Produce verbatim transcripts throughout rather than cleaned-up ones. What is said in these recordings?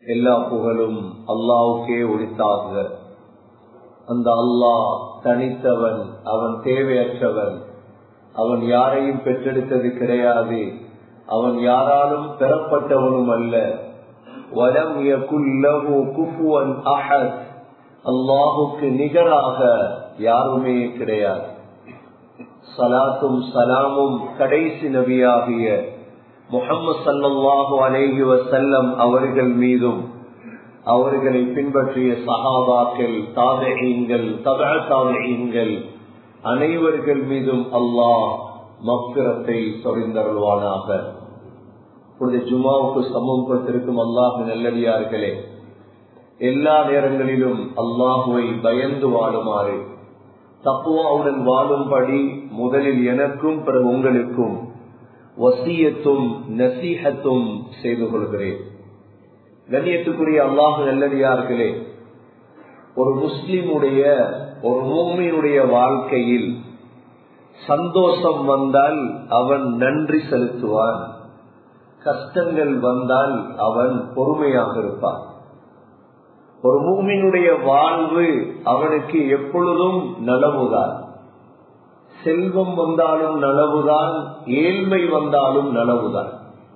எல்லா புகழும் அல்லாஹ்வுக்கே உரித்தாக. அந்த அல்லாஹ் தனித்தவன், அவன் தேவையற்றவன், அவன் யாரையும் பெற்றெடுத்தது கிடையாது, அவன் யாராலும் பெறப்பட்டவனும் அல்ல. வலம் யகுல் லஹு குஃபுவன் அஹத், அல்லாஹுக்கு நிகராக யாருமே கிடையாது. ஸலாத்தும் ஸலாமும் கடைசி நபியாகிய முஹம்மது ஸல்லல்லாஹு அலைஹி வஸல்லம் அவர்கள் மீதும் அவர்களை பின்பற்றிய சஹாபாக்கள், தாபிஈன்கள், தபஅ தாபிஈன்கள் அனைவர்கள் மீதும் அல்லாஹ் மக்ஃபிரத்தை சொரிந்தருள்வானாக. இப்பொழுது ஜுமாவுக்கு சமூகத்திற்கும் அல்லாஹ்வின் நல்லடியார்களே, எல்லா நேரங்களிலும் அல்லாஹுவை பயந்து வாழுமாறு, தக்வாவுடன் வாழும்படி முதலில் எனக்கும் பிறகு உங்களுக்கும் வசியத்தும் நசீஹத்தும் செய்து கொள்கிறேன். கண்ணியத்துக்குரிய அல்லாஹ் நல்லடியார்களே, ஒரு முஸ்லிமுடைய, ஒரு மூமினுடைய வாழ்க்கையில் சந்தோஷம் வந்தால் அவன் நன்றி செலுத்துவான், கஷ்டங்கள் வந்தால் அவன் பொறுமையாக இருப்பான். ஒரு மூமினுடைய வாழ்வு அவனுக்கு எப்பொழுதும் நலவுதான். செல்வம் வந்தாலும் நலவுதான், ஏழ்மை வந்தாலும் நலவுதான்,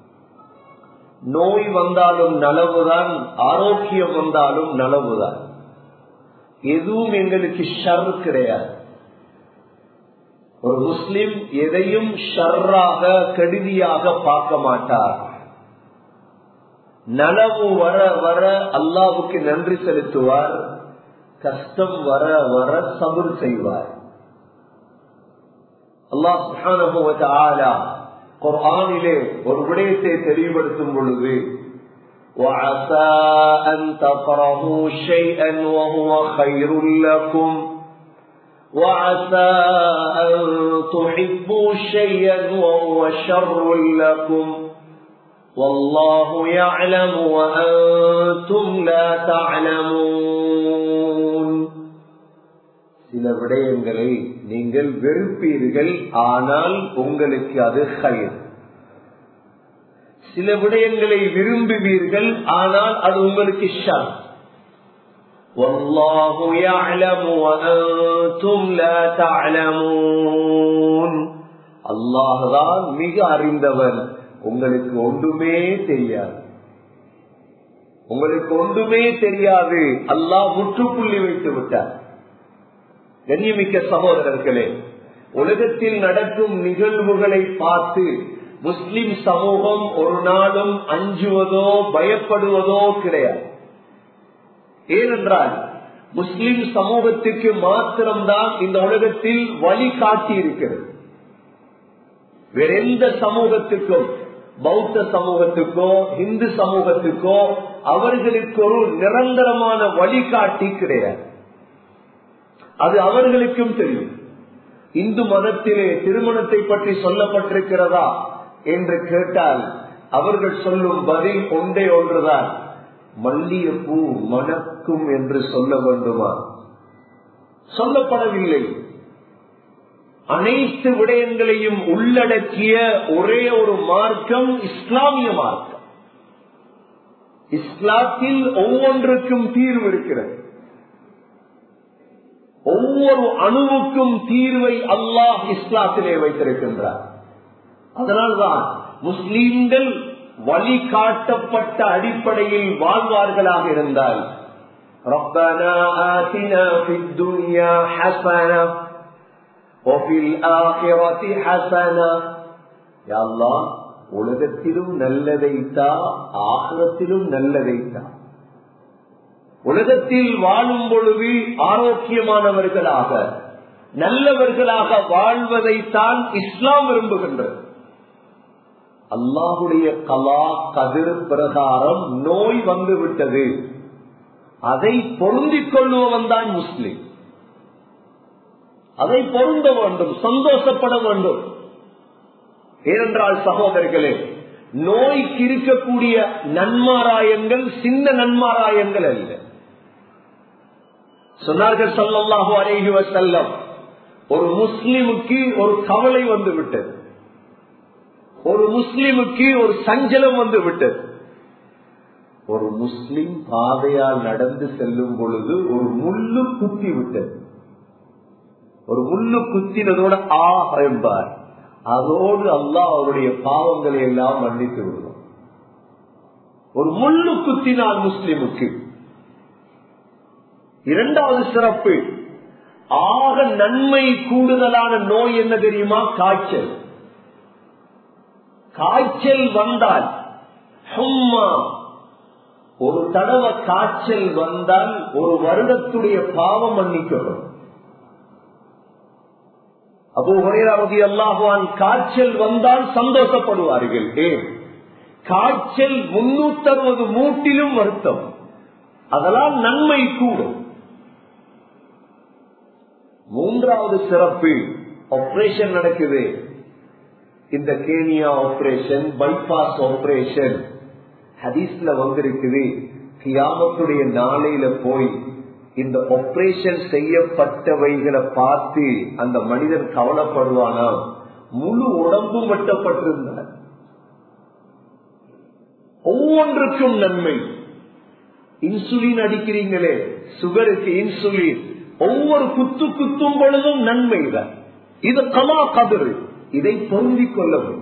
நோய் வந்தாலும் நலவுதான், ஆரோக்கியம் வந்தாலும் நலவுதான். எதுவும் எங்களுக்கு ஷர் கிடையாது. ஒரு முஸ்லிம் எதையும் ஷர்ராக, கெடுதியாக பார்க்க மாட்டார். நலவு வர வர அல்லாஹ்வுக்கு நன்றி செலுத்துவார், கஷ்டம் வர வர சபர் செய்வார். அல்லாஹ் சுப்ஹானஹு வ தஆலா குர்ஆனிலே ஒரு விடயத்தை தெளிவுபடுத்தும் பொழுது, وَعَسَى أَن تَكْرَهُوا شَيْئًا وَهُوَ خَيْرٌ لَكُمْ وَعَسَى أَن تُحِبُّوا شَيْئًا وَهُوَ شَرٌّ لَكُمْ وَاللَّهُ يَعْلَمُ وَأَنْتُمْ لَا تَعْلَمُونَ. சில விடயங்களை நீங்கள் வெறுப்பீர்கள், ஆனால் உங்களுக்கு அது ஹைர். சில விடயங்களை விரும்புவீர்கள், ஆனால் அது உங்களுக்கு ஷர். வல்லாஹு யஅலமு வ அன்தும் லா தஅலமூன். அல்லாஹ் தான் மிக அறிந்தவன், உங்களுக்கு ஒன்றுமே தெரியாது. உங்களுக்கு ஒன்றுமே தெரியாது, அல்லாஹ் முற்றுப்புள்ளி வைத்து விட்டார். கண்ணியமிக்க சகோதரர்களே, உலகத்தில் நடக்கும் நிகழ்வுகளை பார்த்து முஸ்லிம் சமூகம் ஒரு நாளும் அஞ்சுவதோ பயப்படுவதோ கிடையாது. ஏனென்றால் முஸ்லிம் சமூகத்திற்கு மாத்திரம்தான் இந்த உலகத்தில் வழிகாட்டி இருக்கிறது. வேற எந்த சமூகத்துக்கும், பௌத்த சமூகத்துக்கோ இந்து சமூகத்துக்கோ அவர்களுக்கு ஒரு நிரந்தரமான வழிகாட்டி கிடையாது. அது அவர்களுக்கும் தெரியும். இந்து மதத்திலே திருமணத்தை பற்றி சொல்லப்பட்டிருக்கிறதா என்று கேட்டால் அவர்கள் சொல்லும் பதில் ஒன்றே ஒன்றுதான், மல்லிகைப்பூ மணக்கும் என்று சொல்ல வேண்டுமா? சொல்லப்படவில்லை. அனைத்து விடயங்களையும் உள்ளடக்கிய ஒரே ஒரு மார்க்கம் இஸ்லாமிய மார்க்கம். இஸ்லாத்தில் ஒவ்வொன்றுக்கும் தீர்வு இருக்கிறது. ஒவ்வொரு அணுவுக்கும் தீர்வை அல்லாஹ் இஸ்லாத்திலே வைத்திருக்கின்றார். அதனால்தான் முஸ்லிம்கள் வழிகாட்டப்பட்ட அடிப்படையில் வாழ்வார்களாக இருந்தால், ரப்பனா ஆதினா ஃபித் துன்யா ஹஸனா வஃபில் ஆகிரத்தி ஹஸனா, யா அல்லாஹ் உலகத்திலும் நல்லதை தா, ஆகிரத்திலும் நல்லதை தா. உலகத்தில் வாழும் பொழுது ஆரோக்கியமானவர்களாக, நல்லவர்களாக வாழ்வதைத்தான் இஸ்லாம் விரும்புகின்றது. அல்லாஹுடைய கலா கதிர் பிரகாரம் நோய் வந்துவிட்டது, அதை பொருந்திக் கொள்ளுவன் தான் முஸ்லிம். அதை பொருந்த வேண்டும், சந்தோஷப்பட வேண்டும். ஏனென்றால் சகோதரர்களே, நோய்க்கு இருக்கக்கூடிய நன்மாராயங்கள் சின்ன நன்மாராயங்கள் அல்ல. சொன்னார்கள் ஸல்லல்லாஹு அலைஹி வஸல்லம், ஒரு முஸ்லிமுக்கு ஒரு கவலை வந்து விட்டது, ஒரு முஸ்லிமுக்கு ஒரு சஞ்சலம் வந்து விட்டது, ஒரு முஸ்லிம் பாதையால் நடந்து செல்லும் பொழுது ஒரு முள்ளு குத்தி விட்டது. ஒரு முள்ளு குத்தினதோட ஆ என்பார். அதோடு அல்லாஹ் அவருடைய பாவங்களை எல்லாம் மன்னித்து விடுவோம். ஒரு முள்ளு குத்தினால் முஸ்லிமுக்கு. இரண்டாவது சிறப்பு, ஆக நன்மை கூடுதலான நோய் என்ன தெரியுமா? காய்ச்சல். காய்ச்சல் வந்தால் சும்மா ஒரு தடவை காய்ச்சல் வந்தால் ஒரு வருடத்துடைய பாவம் மன்னிக்கப்படும். அபூ ஹுரைரா ரலியல்லாஹு அன்ஹு காய்ச்சல் வந்தால் சந்தோஷப்படுவார்கள். ஏன்? காய்ச்சல் முன்னூத்தி அறுபது மூட்டிலும் வருத்தம், அதெல்லாம் நன்மை கூடும். மூன்றாவது சிறப்பு, ஆபரேஷன் நடக்குது. இந்த கேனியா ஆபரேஷன், பைபாஸ் ஆபரேஷன் ஹதீஸ்ல வந்திருக்குது. கியாமத்துடைய நாளையில போய் இந்த ஆபரேஷன் செய்யப்பட்டவைகளை பார்த்து அந்த மனிதன் கவலைப்படுவானா? முழு உடம்பும் வெட்டப்பட்டிருந்தார். ஒவ்வொன்றுக்கும் நன்மை. இன்சுலின் அடிக்கிறீங்களே, சுகருக்கு இன்சுலின், ஒவ்வொரு குத்து குத்தும் பொழுதும் நன்மை தான். இது கலா கதிர். இதை பொருந்திக் கொள்ள வேண்டும்,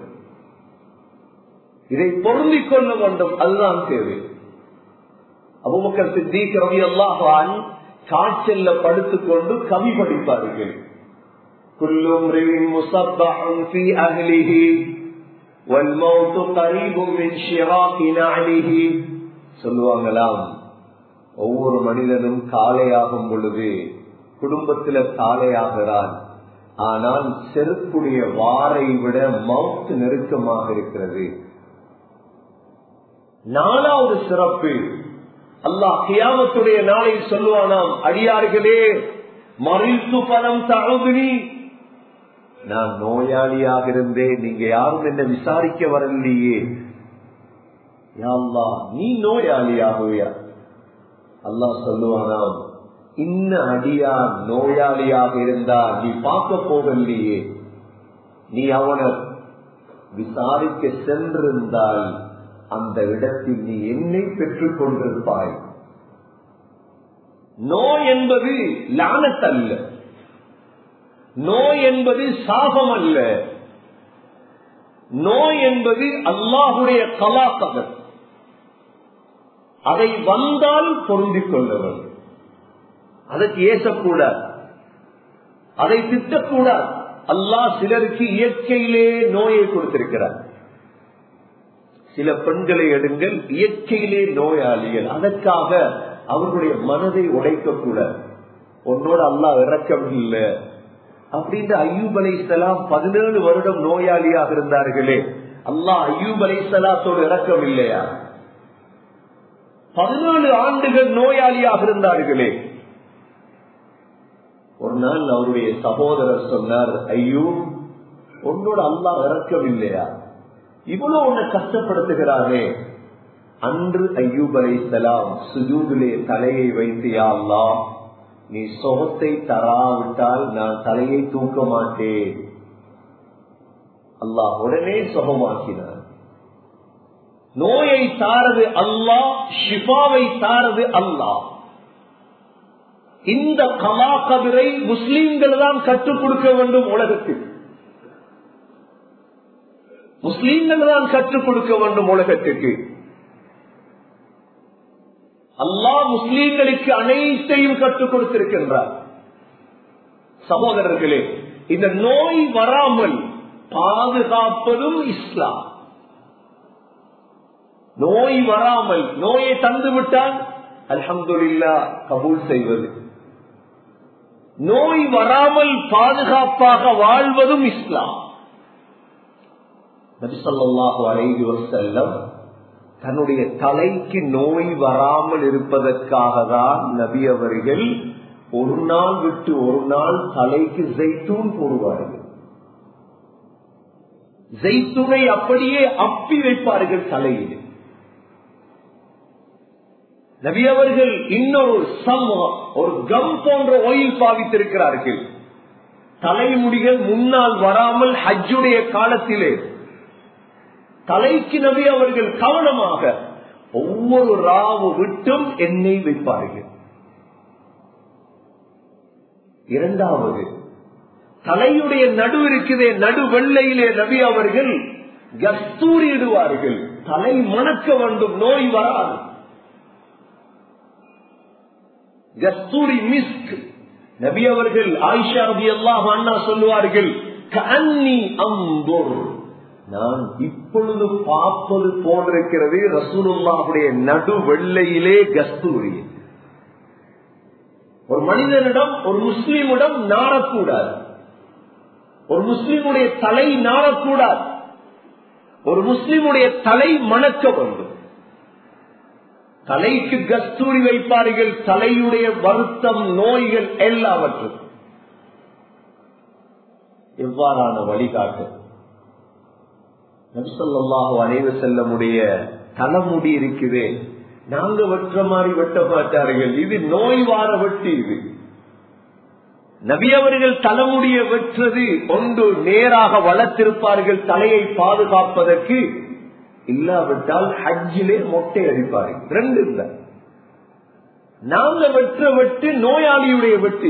இதை பொருந்திக் கொள்ள வேண்டும். அதுதான் தேவை. அபூபக்கர் சித்தீக் ரலியல்லாஹு அன்ஹு காய்ச்சல்ல படுத்துக் கொண்டு கவி படிப்பார்கள். குல்லும் ரின் முஸப்பஹுன் ஃபீ அஹ்லிஹி வல் மௌத் கரீபும் மின் ஷிராகி நஅலிஹி. சொல்லுவாங்களாம், ஒவ்வொரு மனிதனும் காலையாகும் பொழுது குடும்பத்தில காலையாகிறான், ஆனால் செருக்குடைய வாரை விட மௌத் நெருக்கமாக இருக்கிறது. நாலாவது சிறப்பு, அல்லாஹ் கியாமத்துடைய நாளில் சொல்லுவானாம், அடியார்களே மரித்து பலம் தழுதுனி, நான் நோயாளியாக இருந்தேன், நீங்க யாரும் என்ன விசாரிக்க வரலையே, யா அல்லாஹ் நீ நோயாளியாகுவியா? அல்லாஹ் சொல்லுவானாம், இன்ன அடியார் நோயாளியாக இருந்தா நீ பார்க்க போகலையே, நீ அவனை விசாரிக்க சென்றிருந்தால் அந்த இடத்தில் நீ என்னை பெற்றுக் கொண்டிருப்பாய். நோய் என்பது லானத் அல்ல, நோய் என்பது சாபம் அல்ல, நோய் என்பது அல்லாஹுடைய கலாக்கதர். அதை வந்தால் பொருந்திக் கொள்ளவர், அதற்கு ஏசக்கூடாது, அதை திட்டக்கூடாது. அல்லாஹ் சிலருக்கு இயற்கையிலே நோயை கொடுத்திருக்கிறார். சில பெண்களை எடுங்கள், இயற்கையிலே நோயாளிகள், அதற்காக அவர்களுடைய மனதை உடைக்கக்கூடாது. உன்னோட அல்லாஹ் இரக்கம் இல்லை அப்படின்னு அய்யூப் அலைஹிஸ்ஸலாம் பதினேழு வருடம் நோயாளியாக இருந்தார்களே, அல்லாஹ் அய்யூப் அலைஹிஸ்ஸலாத்தோடு இரக்கம் இல்லையா? பதினேழு ஆண்டுகள் நோயாளியாக இருந்தார்களே. ஒரு நாள் அவருடைய சகோதரர் சொன்னார், அய்யூப் உன்னோட அல்லாஹ் இரக்கம் இல்லையா? இவ்வளவு உன்னை கஷ்டப்படுத்துகிறானே. அன்று அய்யூப் அலைஹிஸ்ஸலாம் சுஜூதிலே தலையை வைத்து, யா அல்லாஹ் நீ சுகத்தை தராவிட்டால் நான் தலையை தூக்க மாட்டேன். அல்லாஹ் உடனே சுகமாக்கினார். நோயை தாரது அல்லாஹ், ஷிஃபாவை தாரது அல்லாஹ். இந்த கலா கதிரை முஸ்லீம்கள் தான் கற்றுக் கொடுக்க வேண்டும். உலகத்தில் முஸ்லீம்கள் தான் கற்றுக் கொடுக்க வேண்டும் உலகத்திற்கு. அல்லாஹ் முஸ்லீம்களுக்கு அனைத்தையும் கற்றுக் கொடுத்திருக்கின்றார். சகோதரர்களே, இந்த நோய் வராமல் பாதுகாப்பதும் இஸ்லாம். நோய் வராமல், நோயை தந்துவிட்டால் அல்ஹம்துலில்லாஹ் கபூல் செய்வது, நோய் வராமல் பாதுகாப்பாக வாழ்வதும் இஸ்லாம். நபி ஸல்லல்லாஹு அலைஹி வஸல்லம் தன்னுடைய தலைக்கு நோய் வராமல் இருப்பதற்காக தான் நபி அவர்கள் ஒரு நாள் விட்டு ஒரு நாள் தலைக்கு ஜெய்தூன் போடுவார்கள். ஜெய்தூனை அப்படியே அப்பி வைப்பார்கள் தலையில். நபி அவர்கள் இன்னொரு சமூகம், ஒரு கம் போன்ற ஆயில் பாவித்திருக்கிறார்கள். தலைமுடிகள் முன்னால் வராமல் ஹஜ்ஜுடைய காலத்திலே தலைக்கு நபி அவர்கள் கவனமாக ஒவ்வொரு ஒவ்வொரு ராவு விட்டும் எண்ணெய் வைப்பார்கள். இரண்டாவது, தலையுடைய நடு இருக்குதே, நடு வெள்ளையிலே நபி அவர்கள் கஸ்தூரி இடுவார்கள். தலை மணக்க வேண்டும், நோய் வராது. கஸ்தூரி மிஸ்க் நபி அவர்கள் ஆயிஷா ரலியல்லாஹு அன்ஹா சொல்லுவார்கள், கஅன்னி அன்துர், நான் இப்பொழுது பார்ப்பது போன்றிருக்கிறது ரசூலுல்லாஹுடைய நடு வெள்ளையிலே கஸ்தூரி. ஒரு மனிதனிடம், ஒரு முஸ்லிமிடம் நாடக்கூடாது. ஒரு முஸ்லிமுடைய தலை நாடக்கூடாது. ஒரு முஸ்லிமுடைய தலை மணக்க வேண்டும். தலைக்கு கஸ்தூரி வைப்பார்கள். தலையுடைய வருத்தம், நோய்கள் எல்லாவற்றும். எவ்வாறான வழிகாட்டு நபி ஸல்லல்லாஹு அலைஹி வஸல்லமுடைய தலைமுடி இருக்குதே, நாங்க வெற்ற மாதிரி வெட்ட மாட்டார்கள். இது நோய் வார வெட்டி. இது நபி அவர்கள் தலைமுடியை வெற்றது ஒன்று நேராக வளர்த்திருப்பார்கள் தலையை பாதுகாப்பதற்கு, இல்லாவிட்டால் ஹஜ்ஜிலே மொட்டை அடிப்பார்கள். ரெண்டு இல்ல. நாங்க வெற்ற வெட்டு நோயாளியுடைய வெட்டு.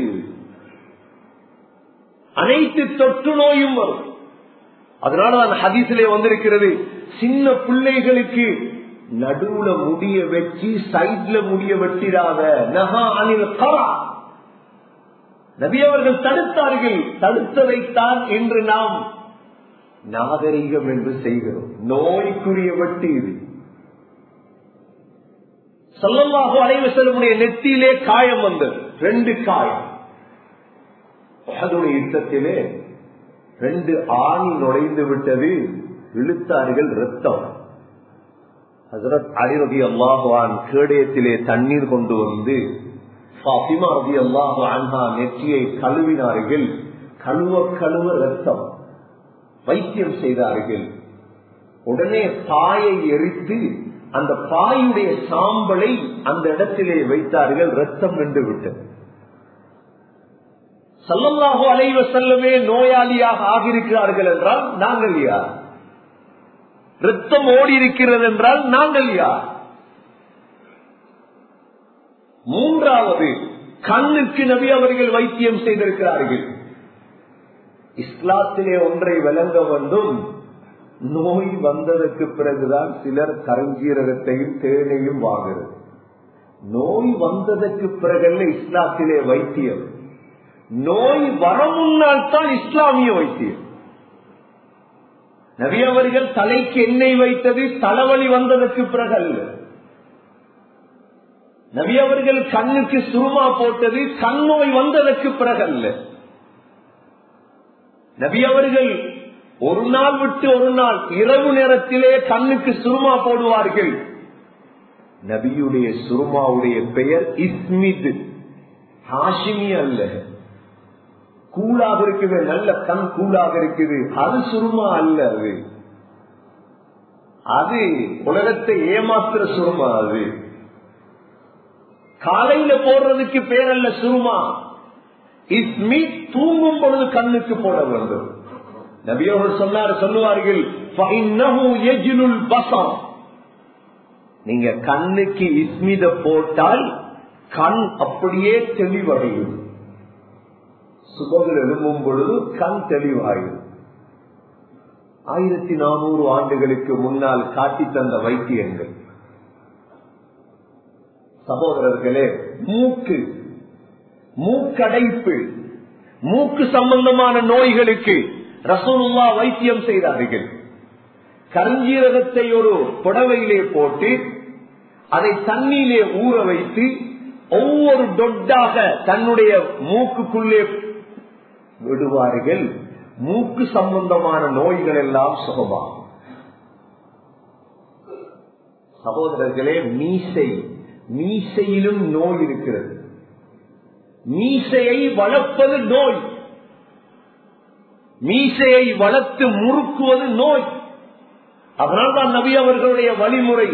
அனைத்து தொற்று நோயும் வரும். அதனாலதான் ஹதீஸிலே வந்திருக்கிறது, சின்ன பிள்ளைகளுக்கு நடுவுல முடிய வச்சு சைட்ல முடிய வெட்டிடாத, நஹா அனில் கரா. நபி அவர்கள் தடுத்தார்கள். தடுத்ததைத்தான் இன்று நாம் நாகரிகம் என்று செய்கிறோம். நோய்க்குரிய வெட்டி இது. ஸல்லல்லாஹு அலைஹி வஸல்லமுடைய நெத்தியிலே காயம் வந்தது, ரெண்டு காயம். உஹதுடைய யுத்தத்திலே ரெண்டு ஆணி நுழைந்து விட்டது, இழுத்தார்கள், ரத்தம். ஹஜ்ரத் அலி ரலியல்லாஹு அன்ஹு கேடயத்திலே தண்ணீர் கொண்டு வந்து ஃபாத்திமா ரலியல்லாஹு அன்ஹா நெற்றியை கழுவினார்கள். கழுவ கழுவ ரத்தம். வைத்தியம் செய்தார்கள். உடனே பாயை எரித்து அந்த பாயுடைய சாம்பலை அந்த இடத்திலே வைத்தார்கள். ரத்தம் நின்று விட்டது. ஸல்லல்லாஹு அலைஹி வஸல்லமே நோயாளியாக ஆகியிருக்கிறார்கள் என்றால் நாங்கள் யார்? ரத்தம் ஓடி இருக்கிறது என்றால் நாங்கள் யார்? மூன்றாவது, கண்ணுக்கு நபி அவர்கள் வைத்தியம் செய்திருக்கிறார்கள். இஸ்லாத்திலே ஒன்றை விளங்க வந்தும், நோய் வந்ததற்கு பிறகுதான் சிலர் கருஞ்சீரகத்தையும் தேனையும் வாங்குறது. நோய் வந்ததற்கு பிறகு இஸ்லாத்திலே வைத்தியம். நோய் வர முன்னால் தான் இஸ்லாமிய வைத்தியம். நபி அவர்கள் தலைக்கு எண்ணெய் வைத்தது தலைவலி வந்ததற்கு பிறகு அல்ல. நபி அவர்கள் கண்ணுக்கு சுருமா போட்டது கண் நோய் வந்ததற்கு பிறகு அல்ல. நபி அவர்கள் ஒரு நாள் விட்டு ஒரு நாள் இரவு நேரத்திலே கண்ணுக்கு சுருமா போடுவார்கள். நபியுடைய சுருமாவுடைய பெயர் இஸ்மித், ஹாஷிமி அல்ல. கூலாக இருக்குது, நல்ல கண் கூலாக இருக்குது, அது சுருமா அல்ல. அது அது உலகத்தை ஏமாத்துற சுருமா. அது காலையில போடுறதுக்கு பேர் அல்ல சுருமா. இஸ்மித் தூங்கும் பொழுது கண்ணுக்கு போட வேண்டும். நபியவர்கள் சொன்னார், சொல்லுவார்கள், நீங்க கண்ணுக்கு இஸ்மித போட்டால் கண் அப்படியே தெளிவடையும். சுபங்கள் எழும்பும் பொழுது கண் தெளிவாகும். ஆயிரத்தி நானூறு ஆண்டுகளுக்கு முன்னால் காட்டி தந்த வைத்தியங்கள். சகோதரர்களே, மூக்கு மூக்கடைப்பு, மூக்கு சம்பந்தமான நோய்களுக்கு ரசூலுல்லாஹ் வைத்தியம் செய்தார்கள். கருஞ்சீரகத்தை ஒரு புடவையிலே போட்டு அதை தண்ணீரிலே ஊற வைத்து ஒவ்வொரு டொட்டாக தன்னுடைய மூக்குக்குள்ளே விடுவார்கள். மூக்கு சம்பந்தமான நோய்கள் எல்லாம் சுகமாகும். சகோதரர்களே, மீசை மீசையிலும் நோய் இருக்கிறது. மீசையை வளர்ப்பது நோய். மீசையை வளர்த்து முறுக்குவது நோய். அதனால்தான் நபி அவர்களுடைய வழிமுறை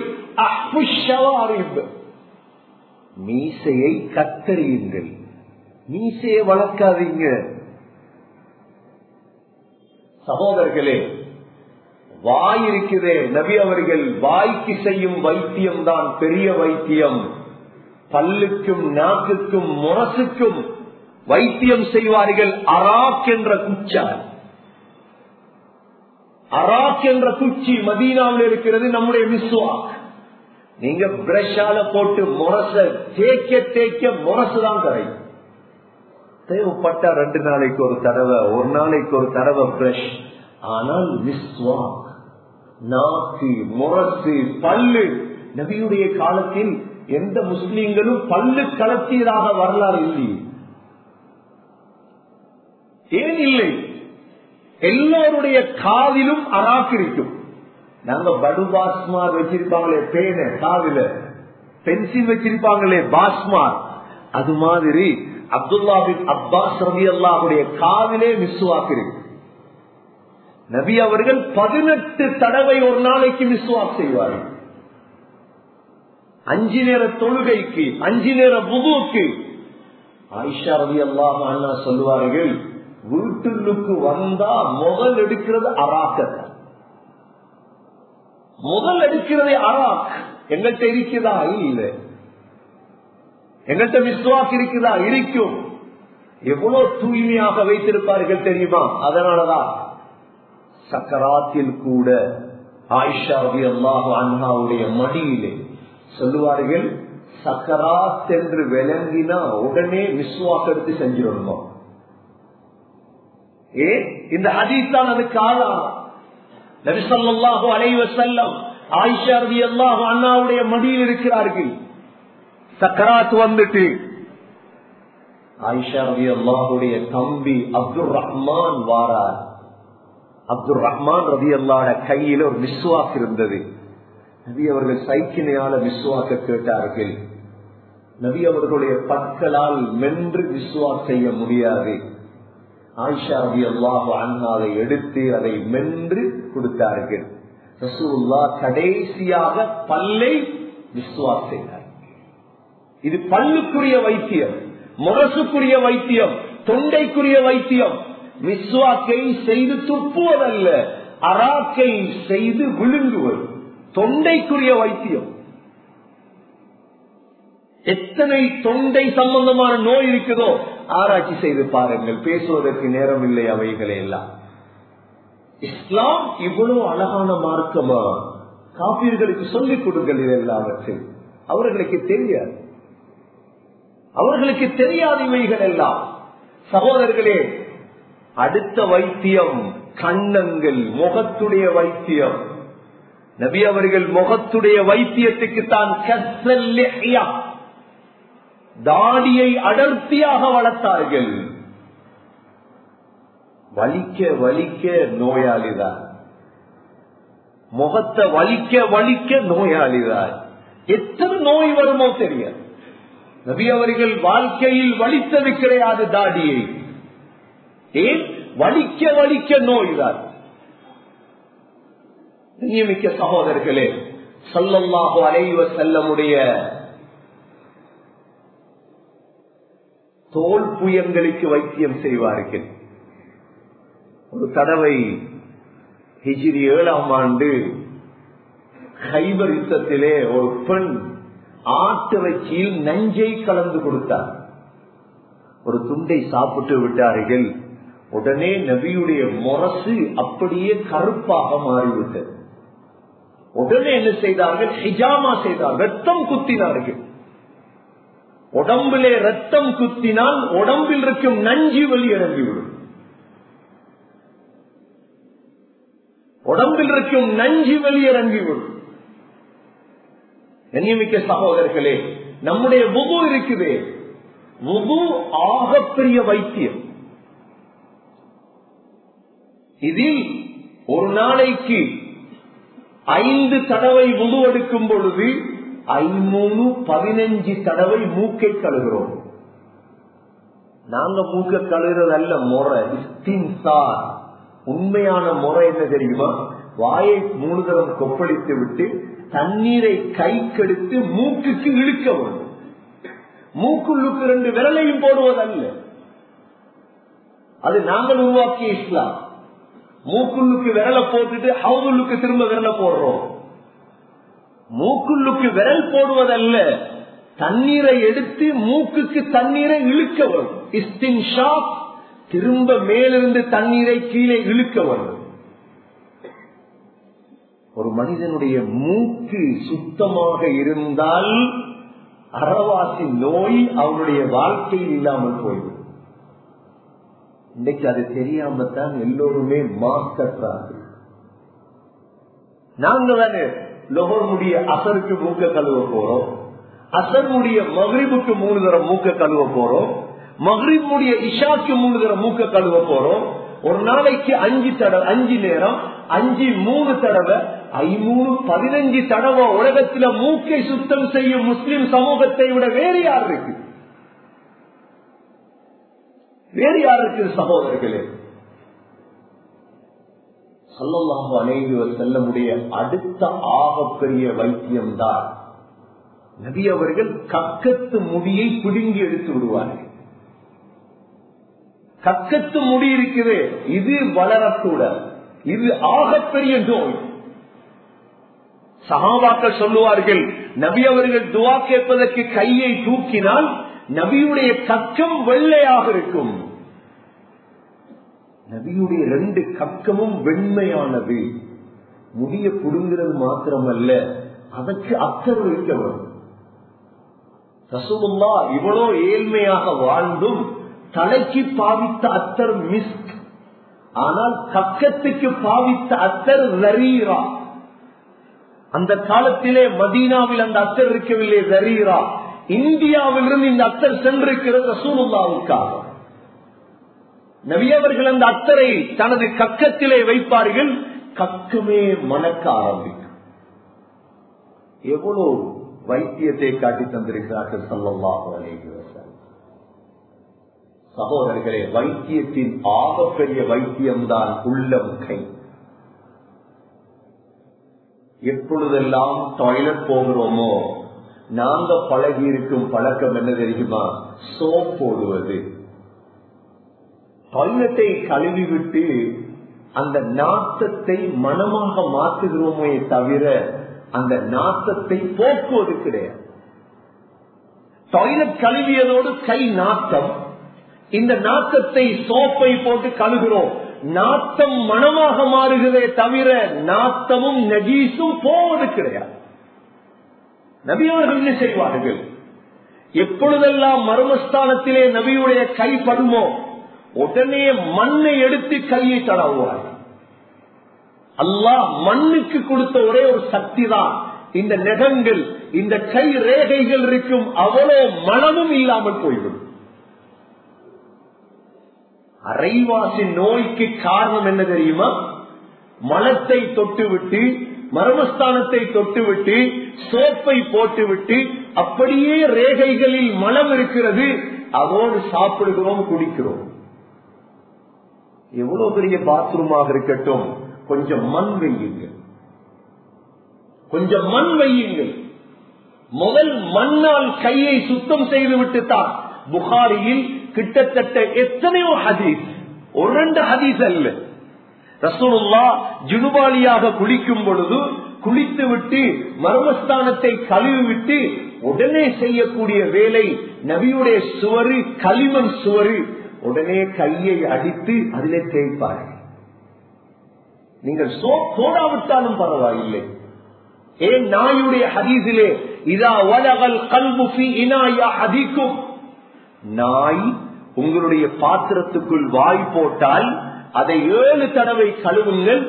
மீசையை கத்தறியுங்கள், மீசையை வளர்க்காதீங்க. சகோதரர்களே, வாய் இருக்குதே, நபி அவர்கள் வாய்க்கு செய்யும் வைத்தியம் தான் பெரிய வைத்தியம். பல்லுக்கும் நாக்குக்கும் முரசுக்கும் வைத்தியம் செய்வார்கள். அராக் என்ற குச்சால், அராக் என்ற குச்சி மதீனாவில் இருக்கிறது. நம்முடைய மிஸ்வாக், நீங்க பிரஷால போட்டு முரச தேய்க்க தேய்க்க முரசுதான் கரையும். தேவைப்பட்ட ரெண்டு நாளைக்கு ஒரு தடவை, ஒரு நாளைக்கு ஒரு தடவை பிரஷ். ஆனால் மிஸ்வாக், நாக்கு, முரசு, பல்லு, நபியுடைய காலத்தில் எந்த முஸ்லீம்களும் பல்லு கலத்தியதாக வரலாறு இல்லை. ஏன் இல்லை? எல்லோருடைய காதிலும் அராக் இருக்கும். நாங்க படு பாஸ்மார் வச்சிருப்பாங்களே பேன, காதில பென்சில் வச்சிருப்பாங்களே பாஸ்மார், அது மாதிரி அப்துல்லா பின் அப்பாஸ் ரலியல்லாஹுடைய காதிலே மிஸ்வாக் இருக்கு. நபி அவர்கள் பதினெட்டு தடவை ஒரு நாளைக்கு மிஸ்வாக் செய்வார்கள். அஞ்சு நேர தொழுகைக்கு, அஞ்சு நேர வுதுக்கு. ஆயிஷா ரலியல்லாஹு அன்ஹா சொல்லுவார்கள், வீட்டுக்கு வந்தா முதல் எடுக்கிறது அராக்கத்தை, முதல் எடுக்கிறதே அராக். எங்கள்கிட்ட இருக்குதா? இல்லை. எங்கள்கிட்ட மிஸ்வாக் இருக்குதா? இருக்கும். எவ்வளவு தூய்மையாக வைத்திருப்பார்கள் தெரியுமா? அதனாலதான் சக்கராத்தில் கூட ஆயிஷா ரலியல்லாஹு அன்ஹாவுடைய மடியிலே சொல்லுவார்கள், சக்கராத் என்று விளங்கினா உடனே மிஸ்வாக் எடுத்து செஞ்சிடணுமா. ஏ இந்த ஹதீஸ் தான் அதுக்கு ஆதாரம். நபி ஸல்லல்லாஹு அலைஹி வஸல்லம் ஆயிஷா ரலியல்லாஹு அன்ஹாவுடைய மடியில் இருக்கிறார்கள். சக்கராத் வந்துட்டு ஆயிஷா ரலியல்லாஹுடைய தம்பி அப்துல் ரஹ்மான் வாரார். அப்துல் ரஹ்மான் ரலியல்லாஹு கையில ஒரு மிஸ்வாக் இருந்தது. நபி அவர்கள் சைக்கினையால மிஸ்வாக்க கேட்டார்கள். நபி அவர்களுடைய பற்களால் மென்று மிஸ்வாக் செய்ய முடியாது. ஆயிஷா ரலியல்லாஹு அன்ஹாவை எடுத்து அதை மென்று கொடுத்தார்கள். ரசூலுல்லாஹ் கடைசியாக பல்லை மிஸ்வாக் செய்தார். இது பல்லுக்குரிய வைத்தியம், முரசுக்குரிய வைத்தியம், தொண்டைக்குரிய வைத்தியம். மிஸ்வாக்கை செய்து துப்புவதல்ல, அராக்கை செய்து விழுங்குவது தொண்டைக்குரிய வைத்தியம். எத்தனை தொண்டை சம்பந்தமான நோய் இருக்குதோ ஆராய்ச்சி செய்து பாருங்கள். பேசுவதற்கு நேரம் இல்லை அவைகளை எல்லாம். இஸ்லாம் இவ்வளவு அழகான மார்க்கமா? காபிர்களுக்கு சொல்லிக் கொடுங்கள் இது எல்லாவற்றையும். அவர்களுக்கு தெரியாது, அவர்களுக்கு தெரியாத இவைகள் எல்லாம். சகோதரர்களே, அடுத்த வைத்தியம் கண்ணங்கள், முகத்துடைய வைத்தியம். நபி அவர்கள் முகத்துடைய வைத்தியத்துக்கு தான் தாடியை அடர்த்தியாக வளர்த்தார்கள். வலிக்க வலிக்க நோயாளிதான், முகத்தை வலிக்க வலிக்க நோயாளிதான். எத்தனை நோய் வருமோ தெரியாது. நபி அவர்கள் வாழ்க்கையில் வலித்தது கிடையாது தாடியை. ஏன்? வலிக்க வலிக்க நோய்தான். நியமிக்க சகோதரர்களே, ஸல்லல்லாஹு அலைஹி வஸல்லமுடைய தோல் புயங்களுக்கு வைத்தியம் செய்வார்கள். ஒரு தடவை ஹிஜ்ரி ஏழாம் ஆண்டு கைபர் யுத்தத்திலே ஒரு பெண் ஆட்டிறைச்சியில் நஞ்சை கலந்து கொடுத்தார். ஒரு துண்டை சாப்பிட்டு விட்டார்கள். உடனே நபியுடைய முரசு அப்படியே கருப்பாக மாறிவிட்டது. உடனே என்ன செய்தார்கள்? ஹிஜாமா செய்தார்கள், ரத்தம் குத்தினார்கள். உடம்பிலே ரத்தம் குத்தினால் உடம்பில் இருக்கும் நஞ்சு வெளியிறங்கிவிடும். உடம்பில் இருக்கும் நஞ்சு வெளியிறங்கிவிடும். கண்ணியமிக்க சகோதரர்களே, நம்முடைய வுது இருக்குதே, வுது ஆகப்பெரிய வைத்தியம். இதில் ஒரு நாளைக்கு ஐந்து தடவை வுது எடுக்கும் பொழுது ஐநூறு பதினஞ்சு தடவை மூக்கை கழுகிறோம். நாங்க மூக்க கழுகிறது அல்ல முறை, இஸ்தின்சார். உண்மையான முறை என்ன தெரியுமா? வாயை மூணு தரம் கொப்பளித்து விட்டு தண்ணீரை கை கெடுத்து மூக்குக்கு இழுக்க வேண்டும். மூக்குள்ளுக்கு ரெண்டு விரலையும் போடுவதல்ல. அது நாங்கள் உருவாக்கிய இஸ்லாம். மூக்குள்ளுக்கு விரல போட்டுட்டு ஹவுதுள்ளுக்கு திரும்ப விரல போடுறோம். மூக்குள்ளுக்கு விரல் போடுவதல்ல, தண்ணீரை எடுத்து மூக்குக்கு தண்ணீரை இழுக்க வரும். இஸ்தின்ஷாக், திரும்ப மேலிருந்து தண்ணீரை கீழே இழுக்க வரும். ஒரு மனிதனுடைய மூக்கு சுத்தமாக இருந்தால் அறவாசி நோய் அவனுடைய வாழ்க்கையில் இல்லாமல் போய்விடும். இன்னைக்கு அது தெரியாம தான் எல்லோருமே மாஸ்க் கட்டுறாங்க. நாங்க தானே லொஹருடைய அசருக்கு மூக்க கழுவ போறோம், அசருடைய மக்ரிபுக்கு மூணு தரம் மூக்க கழுவ போறோம், மக்ரிபுடைய இஷாக்கு மூணு தரம் மூக்க கழுவ போறோம். ஒரு நாளைக்கு அஞ்சு தடவை, அஞ்சு நேரம், அஞ்சு மூணு தடவை, ஐநூறு பதினஞ்சு தடவை உலகத்துல மூக்கை சுத்தம் செய்யும் முஸ்லிம் சமூகத்தை விட வேறு யார் இருக்கு? வேறு யார் இருக்கு சகோதரர்களே? ஸல்லல்லாஹு அலைஹி வஸல்லமுடைய அடுத்த ஆகப்பெரிய வைத்தியம்தான் நபி அவர்கள் கக்கத்து முடியை பிடுங்கி எடுத்து விடுவார்கள். கக்கத்து முடி இருக்குது, இது வளரக்கூட, இது ஆகப்பெரிய நோய். சஹாபாக்கள் சொல்லுவார்கள், நபி அவர்கள் துஆ கேட்பதற்கு கையை தூக்கினால் நபியுடைய கக்கம் வெள்ளையாக இருக்கும். நபியுடைய ரெண்டு கக்கமும் வெண்மையானது. முடிய புடுங்கிறது மாத்திரமல்ல, அதற்கு அத்தர் வைக்க வரும். ரசூலுல்லாஹ் இவ்வளோ ஏழ்மையாக வாழ்ந்தும் தலைக்கு பாவித்த அத்தர் மிஸ்க், ஆனால் கக்கத்துக்கு பாவித்த அத்தர் ரரீரா. அந்த காலத்திலே மதீனாவில் அந்த அத்தர் இருக்கவில்லை, ரரீரா. இந்தியாவிலிருந்து இந்த அத்தர் சென்றிருக்கிறது ரசூலுல்லாஹ்வுக்காக. நபி அவர்கள் அந்த அத்தரை தனது கக்கத்திலே வைப்பார்கள், கக்கமே மணக்க ஆரம்பிக்கும். எவ்வளவு வைத்தியத்தை காட்டி தந்திருக்கிறார்கள் ஸல்லல்லாஹு அலைஹி வஸல்லம். சகோதரர்களே, வைத்தியத்தின் ஆகப்பெரிய வைத்தியம்தான் உள்ளம், கை. எப்பொழுதெல்லாம் டாய்லெட் போகிறோமோ நாங்க பழகி இருக்கும் பழக்கம் என்ன தெரியுமா? சோப் போடுவது. டாய்லெட்டை கழுவி விட்டு அந்த நாத்தத்தை மனமாக மாற்றுகிறோமே தவிர அந்த நாத்தத்தை போக்குவது கிடையாது. டாய்லெட் கழுவியதோடு கை நாத்தம், இந்த நாத்தத்தை சோப்பை போட்டு கழுகிறோம், நாத்தம் மனமாக மாறுகிறதே தவிர நாத்தமும் நஜீசும் போவது கிடையாது. நபி அவர்கள் என்ன செய்வார்கள்? எப்பொழுதெல்லாம் மர்மஸ்தானத்திலே நபியுடைய கை படுமோ உடனே மண்ணை எடுத்து கையை தடவுவார். அல்லாஹ் மண்ணுக்கு கொடுத்த ஒரே ஒரு சக்தி தான் இந்த நெகங்கள், இந்த கை ரேகைகள் இருக்கும், அவ்வளோ மனமும் இல்லாமல் போய்விடும். அரைவாசி நோய்க்கு காரணம் என்ன தெரியுமா? மலத்தை தொட்டுவிட்டு, மர்மஸ்தானத்தை தொட்டுவிட்டு, சோப்பை போட்டுவிட்டு, அப்படியே ரேகைகளில் மலம் இருக்கிறது, அதோடு சாப்பிடுகிறோம், குடிக்கிறோம். எவ்வளவு பெரிய பாத்ரூமாக இருக்கட்டும், கொஞ்சம் மண் வையுங்கள், கொஞ்சம் மண் வையுங்கள். முதல் மண்ணால் கையை சுத்தம் செய்து விட்டுத்தான். புகாரியில் கிட்டத்தட்ட எத்தனையோ ஹதீஸ், ஒரு ரெண்டு ஹதீஸ் அல்ல, ரசூலுல்லாஹ் ஜுனுபாலியாக குளிக்கும் பொழுது குளித்து விட்டு மர்மஸ்தானத்தை கழுவி விட்டு உடனே செய்யக்கூடிய வேலை, நபியுடைய சுவரு களிமண் சுவரு, உடனே கையை அடித்து அதிலே தேய்ப்பார்கள். நீங்கள் சோப் போடாவிட்டாலும் பரவாயில்லை. ஏன் நாயுடைய ஹதீஸிலே இதா வலகல் கல்பு ஃபீ இனாயா ஹதீக்கும், நாய் உங்களுடைய பாத்திரத்துக்குள் வாய் போட்டால் அதை ஏழு தடவை கழுவுங்கள்.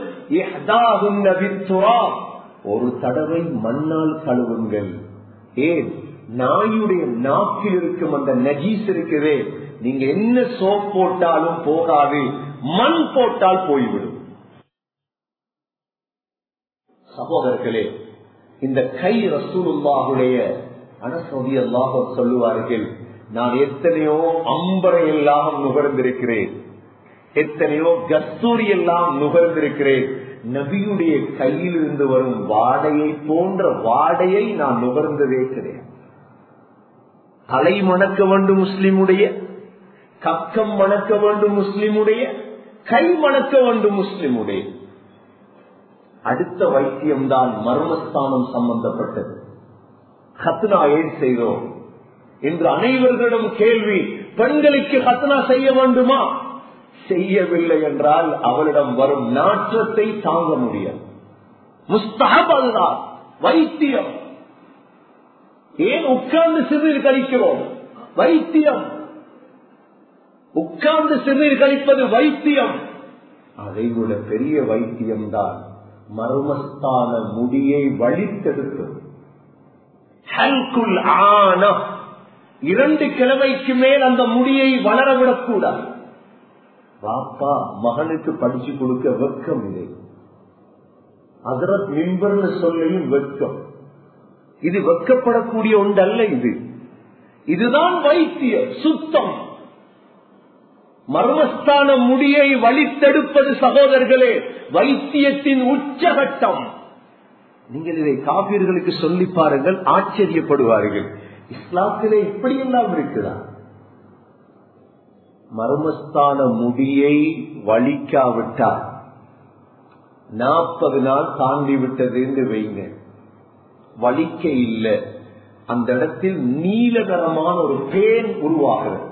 ஒரு தடவை மண்ணால் கழுவுங்கள். ஏன்? நாயுடைய நாக்கில் இருக்கும் அந்த நஜீஸ் இருக்கிறதே, நீங்க என்ன சோப் போட்டாலும் போகாது, மண் போட்டால் போய்விடும். சகோதரர்களே, இந்த கை ரசூலுல்லாஹுடைய அனஸ் ரலியல்லாஹு அன்ஹு சொல்லுவார்கள், நான் எத்தனையோ அம்பரை எல்லாம் நுகர்ந்திருக்கிறேன், எத்தனையோ கஸ்தூரி எல்லாம் நுகர்ந்திருக்கிறேன், நபியுடைய கையில் இருந்து வரும் வாடையை போன்ற வாடையை நான் நுகர்ந்ததே கிடையாது. தலை மணக்க வேண்டும் முஸ்லிமுடைய, கக்கம் மணக்க வேண்டும் முஸ்லிமுடைய, கை மணக்க வேண்டும் முஸ்லிமுடைய. அடுத்த வைத்தியம்தான் மர்மஸ்தானம் சம்பந்தப்பட்டது. ஹத்னா ஏன் செய்தோம் என்று அனைவர்களிடம் கேள்வி. பெண்களுக்கு ஹத்னா செய்ய வேண்டுமா? செய்யவில்லை என்றால் அவளிடம் வரும் நாற்றத்தை தாங்க முடியாது. முஸ்தஹப் அதுதான் வைத்தியம். ஏன் உட்கார்ந்து சிறுநீர் கழிக்கிறோம்? வைத்தியம். உட்கார்ந்து சிறுநீர் கழிப்பது வைத்தியம். அதை விட பெரிய வைத்தியம் தான் மர்மஸ்தான முடியை வலித்தெடுத்தது. இரண்டு கிழமைக்கு மேல் அந்த முடியை வளரவிடக்கூடாது. பாப்பா மகனுக்கு படிச்சு கொடுக்க வெட்கம் இல்லை. ஹஜ்ரத் மிம்பர்னு சொல்லையும் வெட்கம். இது வெட்கப்படக்கூடிய ஒன்றல்ல. இது இதுதான் வைத்தியம், சுத்தம். மர்மஸ்தான முடியை வலித்தெடுப்பது சகோதரர்களே வைத்தியத்தின் உச்சகட்டம். நீங்கள் இதை காபீர்களுக்கு சொல்லி பாருங்கள், ஆச்சரியப்படுவார்கள். இஸ்லாத்திலே இப்படி எல்லாம் இருக்குதா? மர்மஸ்தான முடியை வலிக்காவிட்டால் நாற்பது நாள் தாண்டி விட்டது என்று வைங்க, வலிக்க இல்லை, அந்த இடத்தில் நீலகரமான ஒரு பேன் உருவாகிறது.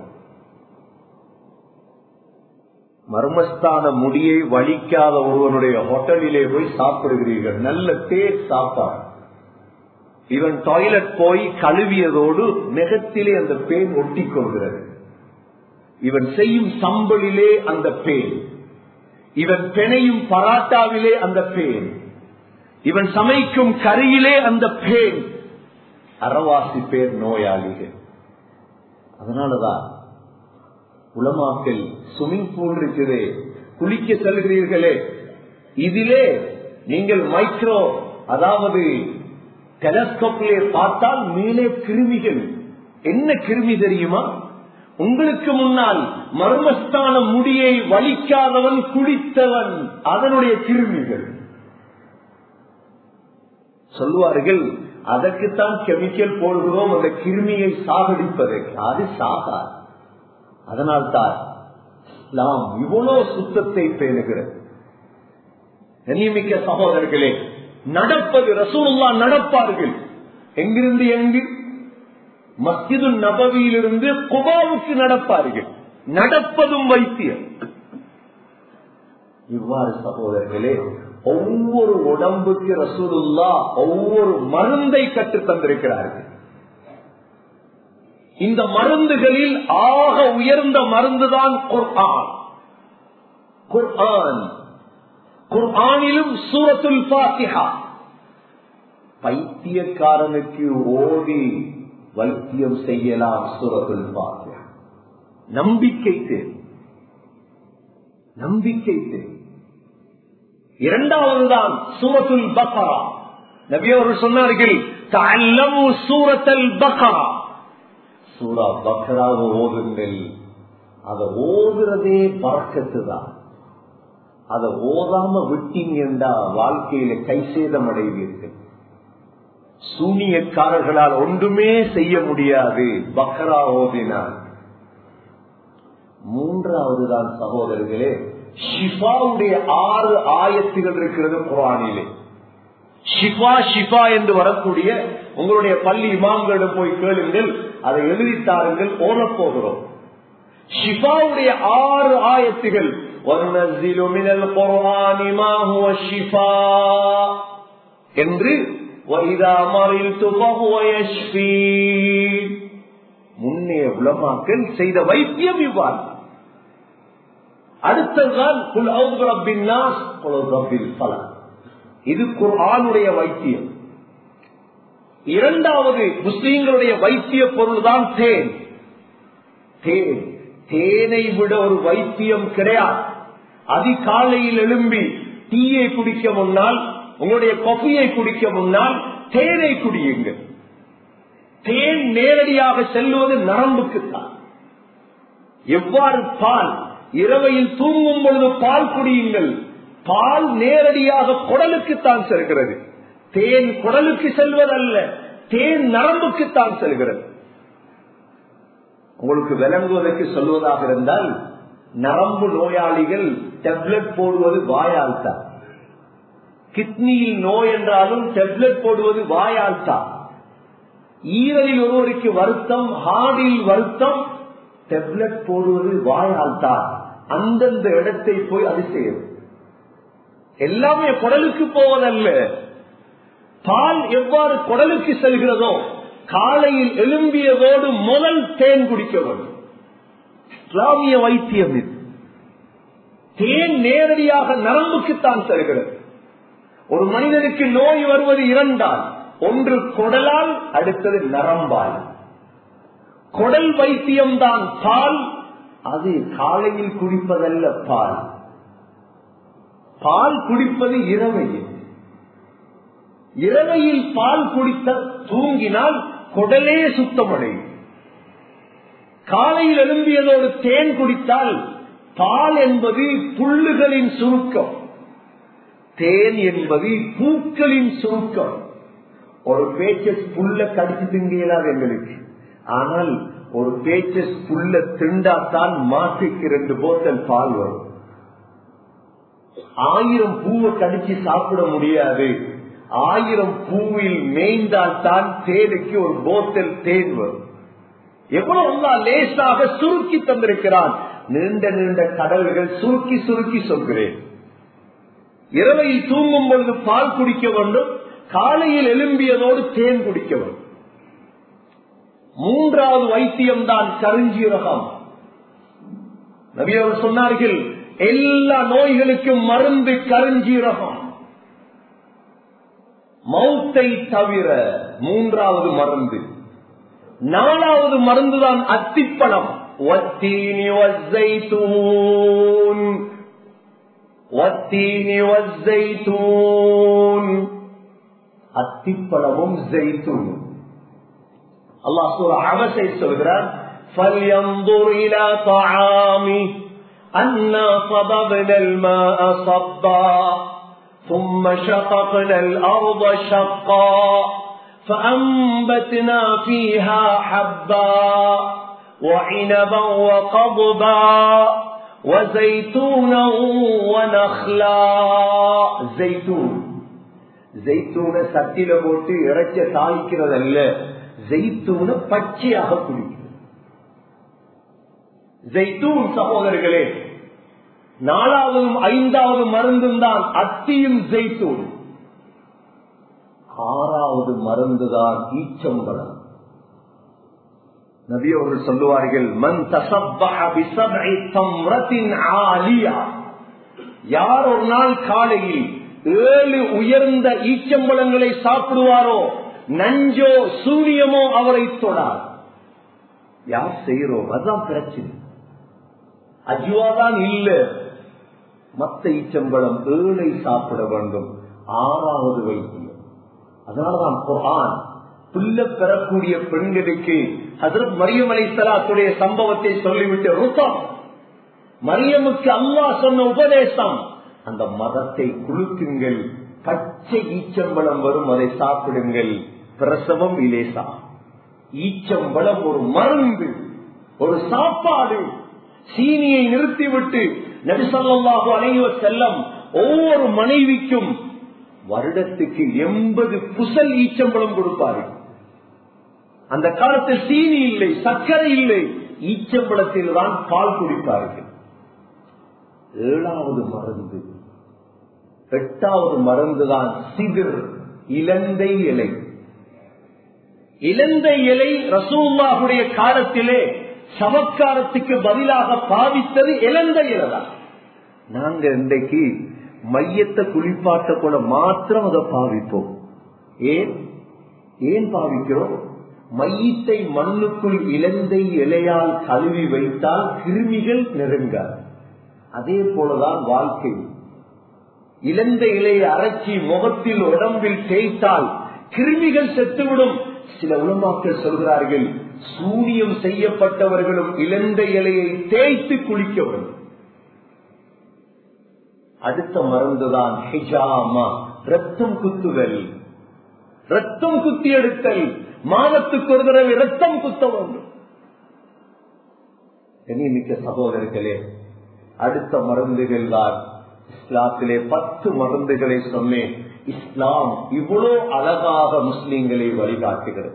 மர்மஸ்தான முடியை வலிக்காத ஒருவனுடைய ஹோட்டலிலே போய் சாப்பிடுகிறீர்கள், நல்ல தேர் சாப்பாடு. இவன் டாய்லெட் போய் கழுவியதோடு நெகத்திலே அந்த பேன் ஒட்டி கொள்கிறது. இவன் செய்யும் சம்பளிலே அந்த பேன், இவன் பெணையும் பராட்டாவிலே அந்த பேன், இவன் சமைக்கும் கறியிலே அந்த பேன். அறவாசி பேர் நோயாளிகள். அதனாலதான் உலமாக்கள் ஸ்விமிங் பூல் இருக்குதே, குளிக்க செல்கிறீர்களே, இதிலே நீங்கள் மைக்ரோ அதாவது டெலஸ்கோப்பிலே பார்த்தால் மேலே கிருமிகள். என்ன கிருமி தெரியுமா? உங்களுக்கு முன்னால் மர்மஸ்தான முடியை வலிக்காதவன் குளித்தவன், அதனுடைய கிருமிகள். சொல்லுவார்கள் அதற்குத்தான் கெமிக்கல் போடுகிறோம் அந்த கிருமியை சாகடிப்பதற்கு. அது சாகா. அதனால்தான் நாம் இவ்வளவு சுத்தத்தை பேணுகிறது. கண்ணியமிக்க சகோதரர்களே, நடப்பது ரசூலுல்லாஹ் நடப்பார்கள். எங்கிருந்து எங்கு? மஸ்ஜிது நபவியிலிருந்து குபாவுக்கு நடப்பார்கள். நடப்பதும் வைத்தியம். இவ்வாறு சகோதரர்களே, ஒவ்வொரு உடம்புக்கு ரசூலுல்லாஹ் ஒவ்வொரு மருந்தை கற்றுத் தந்திருக்கிறார்கள். இந்த மருந்துகளில் ஆக உயர்ந்த மருந்துதான் குர்ஆன். குர்ஆன் குர்ஆனிலும் சூரத்துல் ஃபாத்திஹா. பைத்தியக்காரனுக்கு ஓதி வைத்தியம் செய்யலாம் சூரத்துல் ஃபாத்திஹா. நம்பிக்கை தேவை, நம்பிக்கை தேவை. இரண்டாவதுதான் சூரத்துல் பக்ரா. நபி அவர்கள் சொன்னார்கள், தஅல்லமு சூரத்துல் பக்ரா. சூரா பக்ராவை ஓதுங்கள். அதை ஓதுறதே பறக்கத்துதான். அதை ஓதாம விட்டீங்கன்னா வாழ்க்கையில கைசேதம் அடைவீர்கள். சூனியக்காரர்களால் ஒன்றுமே செய்ய முடியாது பக்ரா ஓதினால். மூன்றாவது தான் சகோதரர்களே, ஷிஃபாவுடைய ஆறு ஆயத்துகள் இருக்கிறது குர்ஆனிலே. ஷிஃபா ஷிஃபா என்று வரக்கூடிய உங்களுடைய பள்ளி இமாம்களிடம் போய் கேளுங்கள், அதை எழுதித்தாருங்கள், ஓடப் போகிறோம். ஷிஃபாவுடைய ஆறு ஆயத்துகள். وَنُنَزِّلُ مِنَ الْقُرْآنِ مَا هُوَ شِفَاءٌ என்று وَإِذَا مَرِضْتُ فَهُوَ يَشْفِينِ. முன்னே உலமாக்கள் செய்த வைத்தியம் இவ்வாறு. அடுத்ததான் குல் அஊது பிரப்பின் நாஸ் குல் அஊது பிரப்பில் ஃபலக். இது குர்ஆனுடைய வைத்தியம். இரண்டாவது முஸ்லிம்களுடைய வைத்திய பொருள் தான் தேன். தேன் தேனை விட ஒரு வைத்தியம் கிடையாது. அதிகாலையில் எழும்பி டீயை குடிக்க முன்னால், உங்களுடைய காஃபியை குடிக்க முன்னால் தேனை குடியுங்கள். தேன் நேரடியாக செல்வது நரம்புக்குத்தான். எவ்வாறு பால் இரவையில் தூங்கும் பொழுது பால் குடியுங்கள், பால் நேரடியாக குடலுக்குத்தான் செல்கிறது. தேன் குடலுக்கு செல்வதல்ல, தேன் நரம்புக்குத்தான் செல்கிறது. உங்களுக்கு விளங்குவதற்கு சொல்வதாக இருந்தால், நரம்பு நோயாளிகள் டெப்லெட் போடுவது வாயால் தான். கிட்னியில் நோய் என்றாலும் டெப்லெட் போடுவது வாயால் தான். ஈரலில் ஒருவருக்கு வருத்தம், ஹார்டில் வருத்தம், டெப்லெட் போடுவது வாயால் தான். அந்தந்த இடத்தை போய் அது செய்யும். எல்லாமே குடலுக்கு போவதல்ல. பால் எவ்வாறு குடலுக்கு செல்கிறதோ, காலையில் எழும்பியதோடு முதல் தேன் குடிக்க வேண்டும். இஸ்லாமிய வைத்தியம் இது. தேன் நேரடியாக நரம்புக்குத்தான் செல்கிறது. ஒரு மனிதனுக்கு நோய் வருவது இரண்டால், ஒன்று குடலால், அடுத்தது நரம்பால். குடல் வைத்தியம்தான் பால். அது காலையில் குடிப்பதல்ல பால். பால் குடிப்பது இரவையில். இரவையில் பால் குடித்த தூங்கினால் குடலே சுத்தமடையும். காலையில் எழும்பியதோடு தேன் குடித்தால் பால் என்பது புல்லுகளின் சுருக்கம், தேன் என்பது பூக்களின் சுருக்கம். ஒரு பேச்சஸ் புல்ல கடிச்சு திங்கலாது எங்களுக்கு. ஆனால் ஒரு பேச்சஸ் புல்ல திண்டாத்தான் மாட்டுக்கு ரெண்டு போத்தல் பால் வரும். ஆயிரம் பூவை கடிச்சு சாப்பிட முடியாது. ஆயிரம் பூவில் மேய்ந்தால் தான் தேனுக்கு ஒரு போத்தல் தேன் வரும். எவ்வளவு லேசாக சுருக்கி தந்திருக்கிறான். நீண்ட நீண்ட கடல்கள் சுருக்கி சுருக்கி சொல்கிறேன். இரவையில் தூங்கும் பொழுது பால் குடிக்க வேண்டும், காலையில் எழும்பியதோடு தேன் குடிக்க வேண்டும். மூன்றாவது வைத்தியம் தான் கருஞ்சீரகம். நபி அவர்கள் சொன்னார்கள், எல்லா நோய்களுக்கும் மருந்து கருஞ்சீரகம். மௌத்தை தவிர மூன்றாவது மருந்து. நாலாவது மருந்துதான் அத்திப்பழம். வத்தீனி வஸ்ஸைத்தூன், வத்தீனி வஸ்ஸைத்தூன், அத்திப்பழமும் ஜெய்தூன். அல்லாஹ் சூரா அபஸை சொல்கிறார், فَلْيَنظُرْ إِلَى طَعَامِهِ أَنَّا صَبَبْنَا الْمَاءَ صَبًّا ثُمَّ شَقَقْنَا الْأَرْضَ شَقًّا فَأَنبَتْنَا فِيهَا حَبًّا وَعِنَبًا وَقَضْبًا وَزَيْتُونًا وَنَخْلًا. زيتون ஜெய்தூன சட்டில போட்டு இறைச்ச தாளிக்கிறது அல்ல, ஜெய்தூன பச்சையாக குடிக்கிறது. ஜெய்தூன் சகோதரர்களே, நாலாவதும் ஐந்தாவது மருந்தும் தான் அத்தியும் ஜெய்தூன். ஆறாவது மருந்துதான் ஈச்சம்பழம். நபி அவர்கள் சொல்லுவார்கள், மன் தஸப்பஹ பிஸப்இ தம்ரத்தின் ஆலியா, யார் ஒரு நாள் காலையில் ஏழு உயர்ந்த ஈச்சம்பழங்களை சாப்பிடுவாரோ, நஞ்சோ சூரியமோ அவரை தொடார். யார் செய்யறோம்? அதுதான் பிரச்சனை. அஜுவாதான் இல்ல, மத்த ஈச்சம்பழம் ஏழை சாப்பிட வேண்டும். ஆறாவது வைத்தியம். அதனாலதான் குர்ஆன் பிள்ளை பெறக்கூடிய பெண்களுக்கு ஹஜ்ரத் மரியம் அலைஹிஸ்ஸலாத்துடைய சம்பவத்தை சொல்லிவிட்டு, ருத்தம் மரியமுக்கு அல்லாஹ் சொன்ன உபதேசம், அந்த மரத்தை குலுக்குங்கள், பச்சை ஈச்சம்பழம் வரும், அதை சாப்பிடுங்கள், பிரசவம் இலேசா. ஈச்சம்பழம் ஒரு மருந்து, ஒரு சாப்பாடு. சீனியை நிறுத்திவிட்டு நபி ஸல்லல்லாஹு அலைஹி வஸல்லம் ஒவ்வொரு மனைவிக்கும் வருடத்துக்கு எண்பது புசல் ஈச்சம்பழம் கொடுப்பார்கள். அந்த காலத்தில் சீனி இல்லை, சர்க்கரை இல்லை, ஈச்சம்பழத்தில் தான் பால் குடிப்பார்கள். ஏழாவது மருந்து, எட்டாவது மருந்து தான் சிதிர், இலந்தை இலை. இலந்தை இலை ரசூலுல்லாஹுடைய காலத்திலே சவக்காரத்துக்கு பதிலாக பாவித்தது இலந்தை இலை தான். நாங்க இன்றைக்கு மையத்தை குளிப்பாட்ட கூட மாத்திரம் அதை பாவிப்போம். ஏன் ஏன் பாவிக்கிறோம்? மையத்தை மண்ணுக்குள் இலந்தை இலையால் கழுவி வைத்தால் கிருமிகள் நெருங்காது. அதே போலதான் வாழ்க்கை. இலந்த இலையை அரைச்சி முகத்தில் உடம்பில் தேய்த்தால் கிருமிகள் செத்துவிடும். சில உலமாக்கள் சொல்கிறார்கள், சூனியம் செய்யப்பட்டவர்களும் இலந்த இலையை தேய்த்து குளிக்க வேண்டும். அடுத்த மருந்துதான் ஹிஜாமா, ரத்தம் குத்துதல். ரத்தம் குத்தி எடுத்தல், மாதத்துக்கு ஒரு தடவை ரத்தம் குத்த வேண்டும். கண்ணியமிக்க சகோதரர்களே, அடுத்த மருந்துகள் தான் இஸ்லாத்திலே பத்து மருந்துகளை சொன்னேன். இஸ்லாம் இவ்வளோ அழகாக முஸ்லிம்களை வழிகாட்டுகிறது.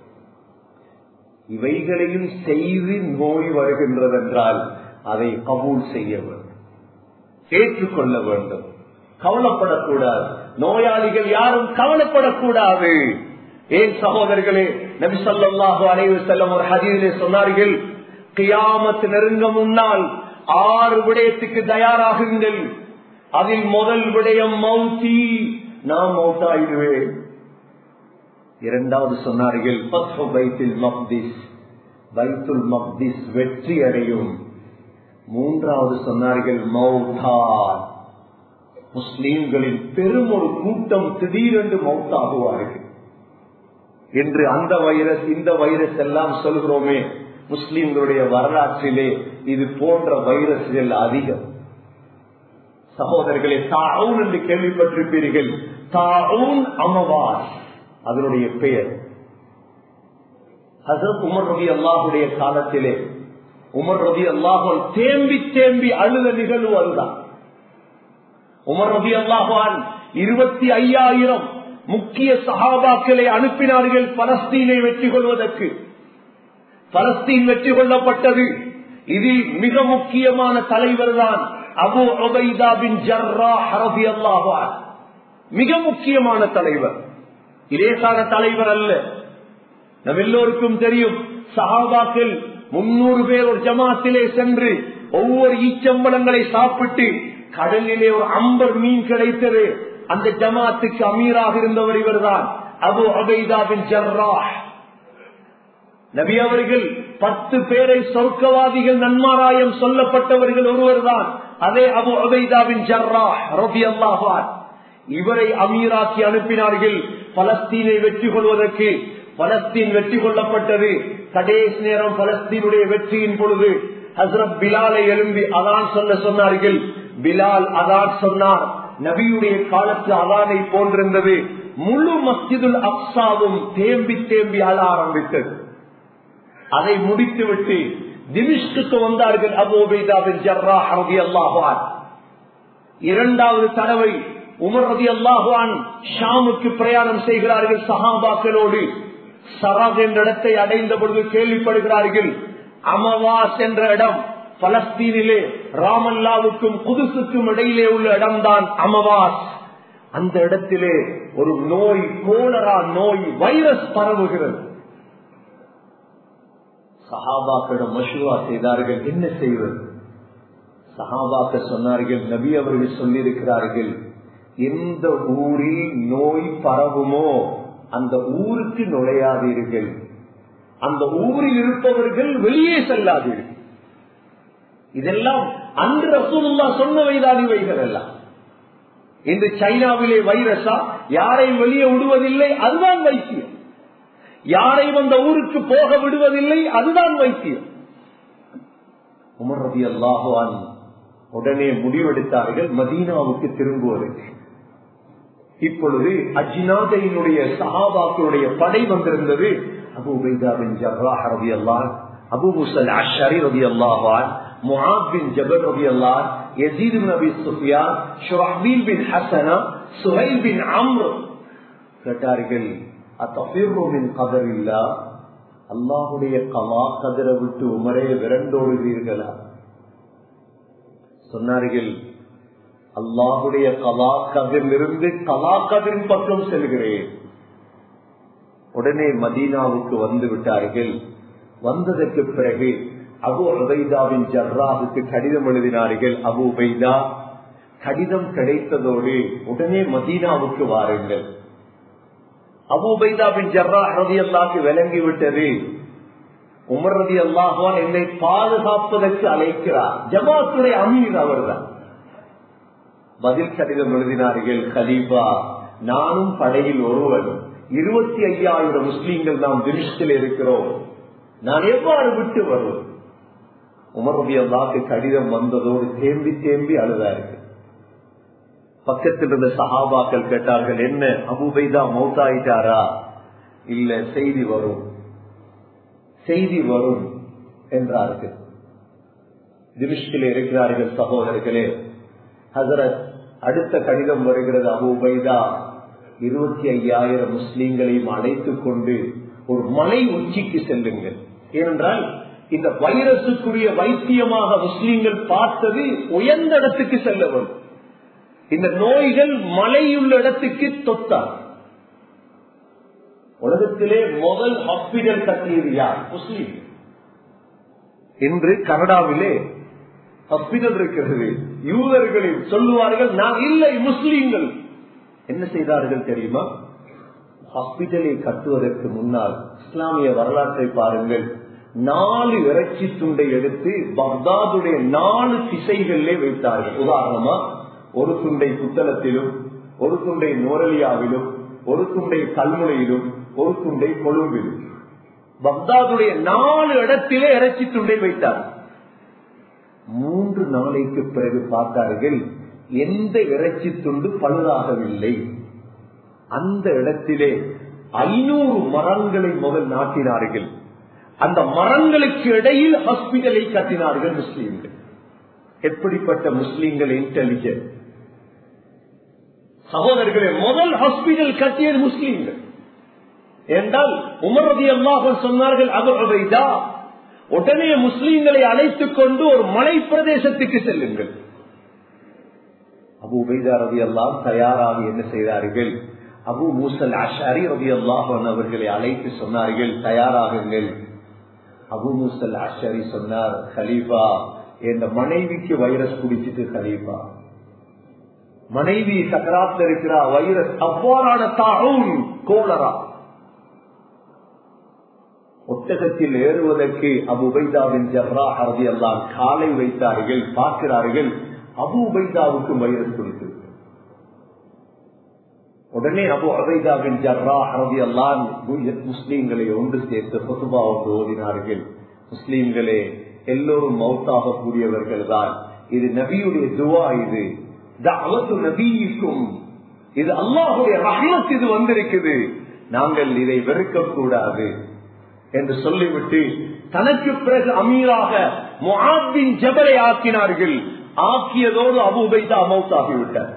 இவைகளையும் செய்து நோய் வருகின்றது என்றால் அதை கபூல் செய்ய வேண்டும், ஏற்றுக்கொள்ள வேண்டும், கவலைப்படக்கூடாது. நோயாளிகள் யாரும் கவலைப்படக்கூடாது. ஏன் சகோதரர்களே, நபி ஸல்லல்லாஹு அலைஹி வஸல்லம் ஒரு ஹதீஸிலே சொன்னார்கள், கியாமத் நெருங்க முன்னால் ஆறு விடயத்துக்கு தயாராகுங்கள். அதில் முதல் விடயம் மௌத்தி, நான் மௌத்தாயிடுவேன். இரண்டாவது சொன்னார்கள் ஃபத்ஹு பைத்துல் மக்திஸ், பைத்துல் மக்திஸ் வெற்றி அடையும். மூன்றாவது சொன்னார்கள் மௌத்தா, முஸ்லீம்களின் பெரும் ஒரு கூட்டம் திடீரென்று மௌத்தாகுவார்கள் என்று. அந்த வைரஸ் இந்த வைரஸ் எல்லாம் சொல்கிறோமே, முஸ்லிம்களுடைய வரலாற்றிலே இது போன்ற வைரஸ்கள் அதிகம். சகோதரர்களே, தாஊன் என்று கேள்விப்பட்டிருப்பீர்கள். தாஊன் அமவாஸ் அதனுடைய பெயர். ஹஸரத் உமர் ரலியல்லாஹுடைய காலத்திலே உமர் ரலியல்லாஹு தேம்பி தேம்பி அழுத நிகழ்வு அதுதான். உமர் ரலியல்லாஹு இருபத்தி ஐயாயிரம் முக்கிய சஹாபாக்களை அனுப்பினார்கள் பலஸ்தீனை வெற்றி கொள்வதற்கு. பலஸ்தீன் வெற்றி கொள்ளப்பட்டது. இதில் மிக முக்கியமான தலைவர் தான் அபூ உபைதா பின் ஜர்ராஹ் ரலியல்லாஹு அன்ஹு. மிக முக்கியமான தலைவர், இலேசான தலைவர் அல்ல. நம்ம எல்லோருக்கும் தெரியும், சஹாபாக்கள் முன்னூறு பேர் ஒரு ஜமாத்திலே சென்று ஒவ்வொரு ஈச்சம்பளங்களை சாப்பிட்டு கடலிலே ஒரு அம்பர் மீன் கிடைத்தது. அந்த ஜமாத்துக்கு அமீராக இருந்தவர் இவர்தான் அபூ உபைதா பின் ஜர்ராஹ். நபி அவர்கள் பத்து பேரை சொர்க்கவாதிகள் நன்மாராயம் சொல்லப்பட்டவர்கள் ஒருவர் தான் அதே அபூ உபைதா பின் ஜர்ராஹ் ரலியல்லாஹு அன்ஹு. இவரை அமீராக்கி அனுப்பினார்கள் பலஸ்தீனை வெற்றி கொள்வதற்கு. பலஸ்தீன் வெற்றி கொள்ளப்பட்டது. கடைசி நேரம் பலஸ்தீனுடைய வெற்றியின் பொழுது ஹஸ்ரத் பிலாலை எழும்பி அதான் சொல்ல சொன்னார்கள். பிலால் அதான் சொன்னார். நபியுடைய காலத்து அதானை போன்றிருந்தது. முழு மஸ்ஜிதுல் அக்ஸாவும் தேம்பி தேம்பி அழ ஆரம்பித்தது. அதை முடித்துவிட்டு திமிஷ்குக்கு வந்தார்கள் அபூ உபைதா பின் ஜர்ராஹ் ரலியல்லாஹு அன்ஹு. இரண்டாவது தடவை உமர் ரலியல்லாஹு அன்ஹு ஷாமுக்கு பிரயாணம் செய்கிறார்கள் சஹாபாக்களோடு. சராக் என்ற இடத்தை அடைந்த பொழுது கேள்விப்படுகிறார்கள், அமவாஸ் என்ற இடம் பலஸ்தீனிலே ராமல்லாவுக்கும் குதுசுக்கும் இடையிலே உள்ள இடம்தான் அமவாஸ். அந்த இடத்திலே ஒரு நோய், கோலரா நோய், வைரஸ் பரவுகிறது. சஹாபாக்களிடம் மஷ்வரா செய்தார்கள், என்ன செய்வது? சஹாபாக்கள் சொன்னார்கள், நபி அவர்கள் சொல்லியிருக்கிறார்கள், எந்த ஊரில் நோய் பரவுமோ அந்த ஊருக்கு நுழையாதீர்கள், அந்த ஊரில் இருப்பவர்கள் வெளியே செல்லாதீர்கள். இதெல்லாம் அன்று ரசூலுல்லாஹ் சொன்னவைதான் இவைகள் எல்லாம். இன்று சைனாவிலே வைரஸா யாரை வெளியே விடுவதில்லை, அதுதான் வைத்தியம். யாரையும் அந்த ஊருக்கு போக விடுவதில்லை, அதுதான் வைத்தியம். உமர் ரலியல்லாஹு அன்ஹு உடனே முடிவெடுத்தார்கள் மதீனாவுக்கு திரும்புவதற்கு. இப்பொழுது அஜ்னாதையினுடைய சஹாபாக்களுடைய படை வந்திருந்தது. அபூ உபைதா பின் ஜர்ராஹ் ரலியல்லாஹு அன்ஹு, அபூ மூஸா அஷ்அரி ரலியல்லாஹு அன்ஹு, முஆத் பின் ஜபல் ரலியல்லாஹு அன்ஹு, யஸீத் பின் அபி சுஃபியான், ஷுரைஹ்பீல் பின் ஹஸனா, சுஹைல் பின் அம்ர் கேட்டார்கள், அத்தஃபிரு மின் கதரில்லாஹ், அல்லாஹ்வுடைய கலா கதரை விட்டு உமரே விரண்டோடுவீர்களா? சொன்னார்கள், அல்லாஹுடைய கலா கதிரிலிருந்து கலா கதிரின் பக்கம் செல்கிறேன். உடனே மதீனாவுக்கு வந்து விட்டார்கள். வந்ததற்கு பிறகு அபூ உபைதாவின் ஜர்ராஹுக்கு கடிதம் எழுதினார்கள். அபூ உபைதா, கடிதம் கிடைத்ததோடு உடனே மதீனாவுக்கு வாருங்கள். அபூ உபைதா பின் ஜர்ராஹ் ரலியல்லாஹு விளங்கிவிட்டது, உமர் ரலியல்லாஹு அன்ஹு என்னை பாதுகாப்பதற்கு அழைக்கிறார். ஜமாத்துடைய அமீர் அவர்தான். பதில் கடிதம் எழுதினார்கள், கலீஃபா, நானும் படையில் ஒருவன், இருபத்தி ஐயாயிரம் முஸ்லீம்கள் நாம் திமிஷ்கில் இருக்கிறோம், நான் எவ்வாறு விட்டு வருவேன்? உமர் ரலியல்லாஹு கடிதம் வந்ததோடு தேம்பி தேம்பி அழுதார்கள். பக்கத்தில் இருந்த சஹாபாக்கள் கேட்டார்கள், என்ன அபூ உபைதா மௌத்தாயிட்டாரா? இல்ல, செய்தி வரும் செய்தி வரும் என்றார்கள். திமிஷ்கில் இருக்கிறார்கள் சகோதரர்களே. ஹசரத் அடுத்த கடிதம் வருகிறது, அபூ உபைதா இருபத்தி ஐயாயிரம் முஸ்லீம்களையும் அழைத்துக் கொண்டு ஒரு மலை உச்சிக்கு செல்லுங்கள். ஏனென்றால் இந்த வைரசுக்குரிய வைத்தியமாக முஸ்லீம்கள் பார்த்தது உயர்ந்த இடத்துக்கு செல்ல வேண்டும். இந்த நோய்கள் மலையுள்ள இடத்துக்கு தொத்தார். உலகத்திலே முதல் ஹாஸ்பிட்டல் கட்டியது யார்? முஸ்லீம். இன்று கனடாவிலே ஹாஸ்பிட்டல் இருக்கிறது. யூதர்களில் சொல்லுவார்கள் நான் இல்லை, முஸ்லீம்கள். என்ன செய்தார்கள் தெரியுமா? ஹாஸ்பிட்டலை கட்டுவதற்கு முன்னால் இஸ்லாமிய வரலாற்றை பாருங்கள். நாலு இறைச்சி துண்டை எடுத்து பக்தாதுடைய நாலு திசைகளிலே வைத்தார்கள். உதாரணமா, ஒரு துண்டை புத்தளத்திலும், ஒரு துண்டை நோரலியாவிலும், ஒரு துண்டை கல்முனையிலும், ஒரு துண்டை கொழும்பிலும். பக்தாதுடைய நாலு இடத்திலே இறைச்சி துண்டை வைத்தார். மூன்று நாளைக்கு பிறகு பார்த்தார்கள், எந்த இறைச்சி துண்டு பழுதாகவில்லை. அந்த இடத்திலே ஐநூறு மரங்களை முதல் நாட்டினார்கள். அந்த மரங்களுக்கு இடையில் ஹாஸ்பிட்டலை கட்டினார்கள் முஸ்லீம்கள். எப்படிப்பட்ட முஸ்லீம்கள் இன்டெலிஜென்ட் சகோதரர்களே! முதல் ஹாஸ்பிட்டல் கட்டியது முஸ்லீம்கள். என்றால் உமர் ரலியல்லாஹு அன்ஹு சொன்னார்கள், அபூ உபைதா உடனே முஸ்லீம்களை அழைத்துக் கொண்டு ஒரு மலை பிரதேசத்துக்கு செல்லுங்கள். அபூ உபைதா ரலியல்லாஹு அன்ஹு தயாராக என்ன செய்தார்கள்? அபூ மூஸா அஷ்அரி ரலியல்லாஹு அன்ஹு அவர்களை அழைத்து சொன்னார்கள், தயாராகுங்கள். அபூ மூஸா அஷ்அரி சொன்னார், கலீஃபா, என் மனைவிக்கு வைரஸ் குடிச்சிட்டு கலீஃபா, மனைவி சக்கராத்தில் இருக்கிறா, வைரஸ் அவ்வாறான தாஊன் கோலரா. ஒட்டகத்தில் ஏறுவதற்கு அபூ உபைதாவின் ஜர்ராஹ் ரலியல்லாஹு அன்ஹு காலை வைத்தார்கள். பார்க்கிறார்கள், அபூ உபைதாவுக்கு வைரஸ் குடித்தது. உடனே அபூ உபைதாவின் ஜர்ராஹ் ரலியல்லாஹு அன்ஹு முஸ்லீம்களை ஒன்று சேர்த்து குத்பா ஒன்று ஓதினார்கள். முஸ்லீம்களே, எல்லோரும் மௌத்தாக கூடியவர்கள் தான். இது நபியுடைய துவா, இது தஅவத்து நபியிக்கும், இது அல்லாஹ்வுடைய ரஹ்மத், இது வந்திருக்குது. நாங்கள் இதை வெறுக்க கூடாது என்று சொல்லிவிட்டு தனக்கு பிறகு அமீராக முஆத் பின் ஜபலை ஆக்கினார்கள். ஆக்கியதோடு அபூ உபைதா மௌத்தாகிவிட்டார்.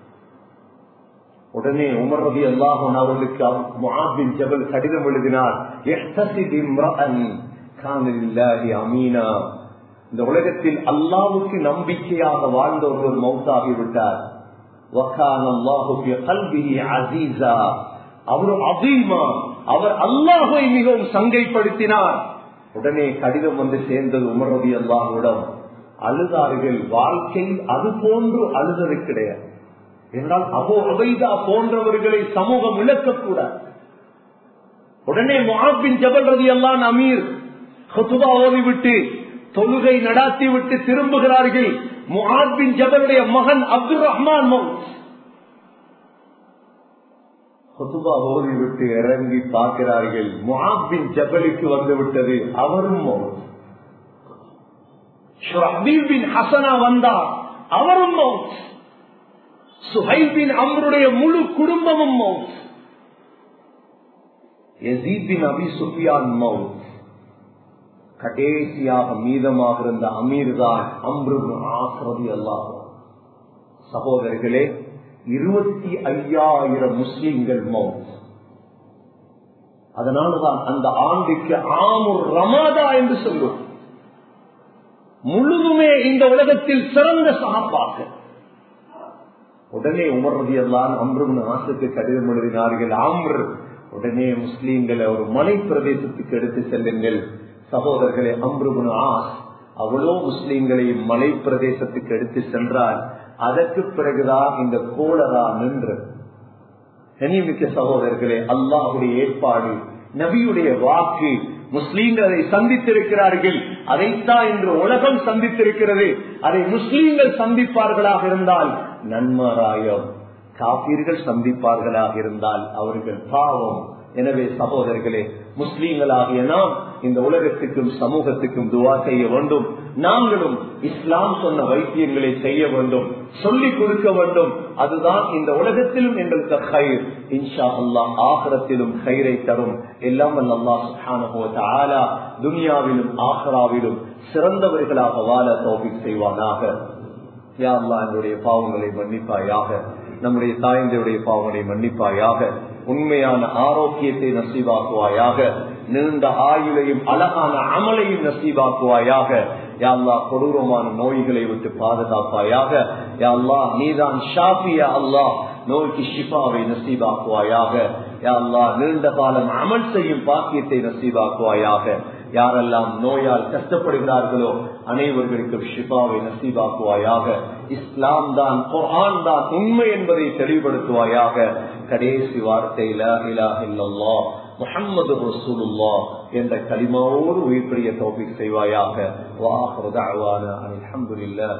உடனே உமர் ரலியல்லாஹு அன்ஹு அவர்களுக்கு முஆத் பின் ஜபல் கடிதம் எழுதினார், இஹ்தஸிப் இம்ரஅன் கான லில்லாஹி அமீனா. இந்த உலகத்தில் அல்லாஹ்வுக்கு நம்பிக்கையாக வாழ்ந்த ஒருவர் மௌத்தாகிவிட்டார். வகான அல்லாஹு ஃபி கல்பிஹி அஸீஸா, அவர் அஸீமா, அவர் அல்லாஹ்வை மிகவும் சங்கைப்படுத்தினார். உடனே கடிதம் வந்து சேர்ந்தது உமர் ரலியல்லாஹுவிடம். அழுதார்கள். வாழ்க்கையில் அது போன்று அழுதது கிடையாது. என்றால் அபூ உபைதா போன்றவர்களை சமூகம் இழக்கக்கூடாது. உடனே முஆத் பின் ஜபல் ரலியல்லாஹு அன்ஹு அமீர் குத்பா ஓதிவிட்டு தொழுகை நடாத்தி விட்டு திரும்புகிறார்கள். முஆத் பின் ஜபலுடைய மகன் அப்துல் ரஹ்மான் மௌத். குத்பா ஓதிவிட்டு இறங்கி பார்க்கிறார்கள், முஆத் பின் ஜபலுக்கு வந்து விட்டது, அவரும் மௌத். ஷுரைஹ் பின் ஹஸனா வந்தார், அவரும் மௌத். சுஹைல் பின் அம்ருடைய முழு குடும்பமும் மௌத். யஸீத் பின் அபி சுஃபியான் மௌத். கடைசியாக மீதமாக இருந்த அமீர் தான் அம்ரு பின் ஆஸ் ரலியல்லாஹு அன்ஹு. சகோதரர்களே, இருபத்தி ஐயாயிரம் முஸ்லிம்கள் மௌத். அதனால்தான் அந்த ஆண்டுக்கு ஆமுர் ரமாதா என்று சொல்லுவோம். முழுதுமே இந்த உலகத்தில் சிறந்த சஹாபாக்கள். உடனே உமர் ரலியல்லாஹு அன்ஹு அம்ரு பின் ஆஸுக்கு கடிதம் எழுதினார்கள். அம்ர், உடனே முஸ்லீம்களை ஒரு மலை பிரதேசத்துக்கு எடுத்து செல்லுங்கள். சகோதரர்களே, அம்ரு பின் ஆஸ் அவ்வளோ முஸ்லீம்களை மலை பிரதேசத்துக்கு எடுத்து சென்றார். அதற்கு பிறகுதான் இந்த கோலரா நின்று. கண்ணியமிக்க சகோதரர்களே, அல்லாஹ்வுடைய ஏற்பாடு, நபியுடைய வாக்கு, முஸ்லீம்கள் அதை சந்தித்திருக்கிறார்கள். அதைத்தான் இன்று உலகம் சந்தித்திருக்கிறது. அதை முஸ்லீம்கள் சந்திப்பார்களாக இருந்தால் நன்மாராயம், காபீர்கள் சந்திப்பார்களாக இருந்தால் அவர்கள் பாவம். எனவே சகோதரர்களே, முஸ்லீம்களாகிய நாம் இந்த உலகத்துக்கும் சமூகத்துக்கும் துவா செய்ய வேண்டும். நாங்களும் இஸ்லாம் சொன்ன வைத்தியங்களை செய்ய வேண்டும், சொல்லிக் கொடுக்க வேண்டும். அதுதான் இந்த உலகத்திலும் எங்களுக்கு கயிர், இன்ஷா அல்லாஹ் ஆகிரத்திலும் கைரை தரும். எல்லாம் அல்லாஹ் சுப்ஹானஹு வ தஆலா துனியாவிலும் ஆகிராவிலும் சிறந்தவர்களாக வாழ தௌஃபீக் செய்வானாக. யா அல்லாஹ் என்னுடைய பாவங்களை மன்னிப்பாயாக, நம்முடைய தாய்ந்தருடைய பாவங்களை மன்னிப்பாயாக, உண்மையான ஆரோக்கியத்தை நசீபாக்குவாயாக, நீண்ட ஆயுளையும் அழகான அமலையும் நசீபாக்குவாயாக. யா அல்லாஹ் கொடூரமான நோய்களை விட்டு பாதுகாப்பாயாக. யா அல்லாஹ் நீதான் ஷாஃபியா அல்லாஹ், நோய்க்கு ஷிஃபாவை நசீபாக்குவாயாக. யா அல்லாஹ் நீண்ட காலம் அமல் செய்யும் பாக்கியத்தை நசீபாக்குவாயாக. யாரெல்லாம் நோயால் கஷ்டப்படுகிறார்களோ அனைவர்களுக்கும் ஷிஃபாவை நசீபாக்குவாயாக. இஸ்லாம் தான் குர்ஆன் தான் உண்மை என்பதை தெளிவுபடுத்துவாயாக. கடைசி வார்த்தை லா இலாஹ இல்லல்லாஹ் முஹம்மது ரசூலுல்லாஹ் என்ற கலிமாவோடு உயிர்ப்பிய தௌஃபீக் செய்வாயாக. வ ஆகிரு தஅவானா அல்ஹம்துலில்லாஹ்.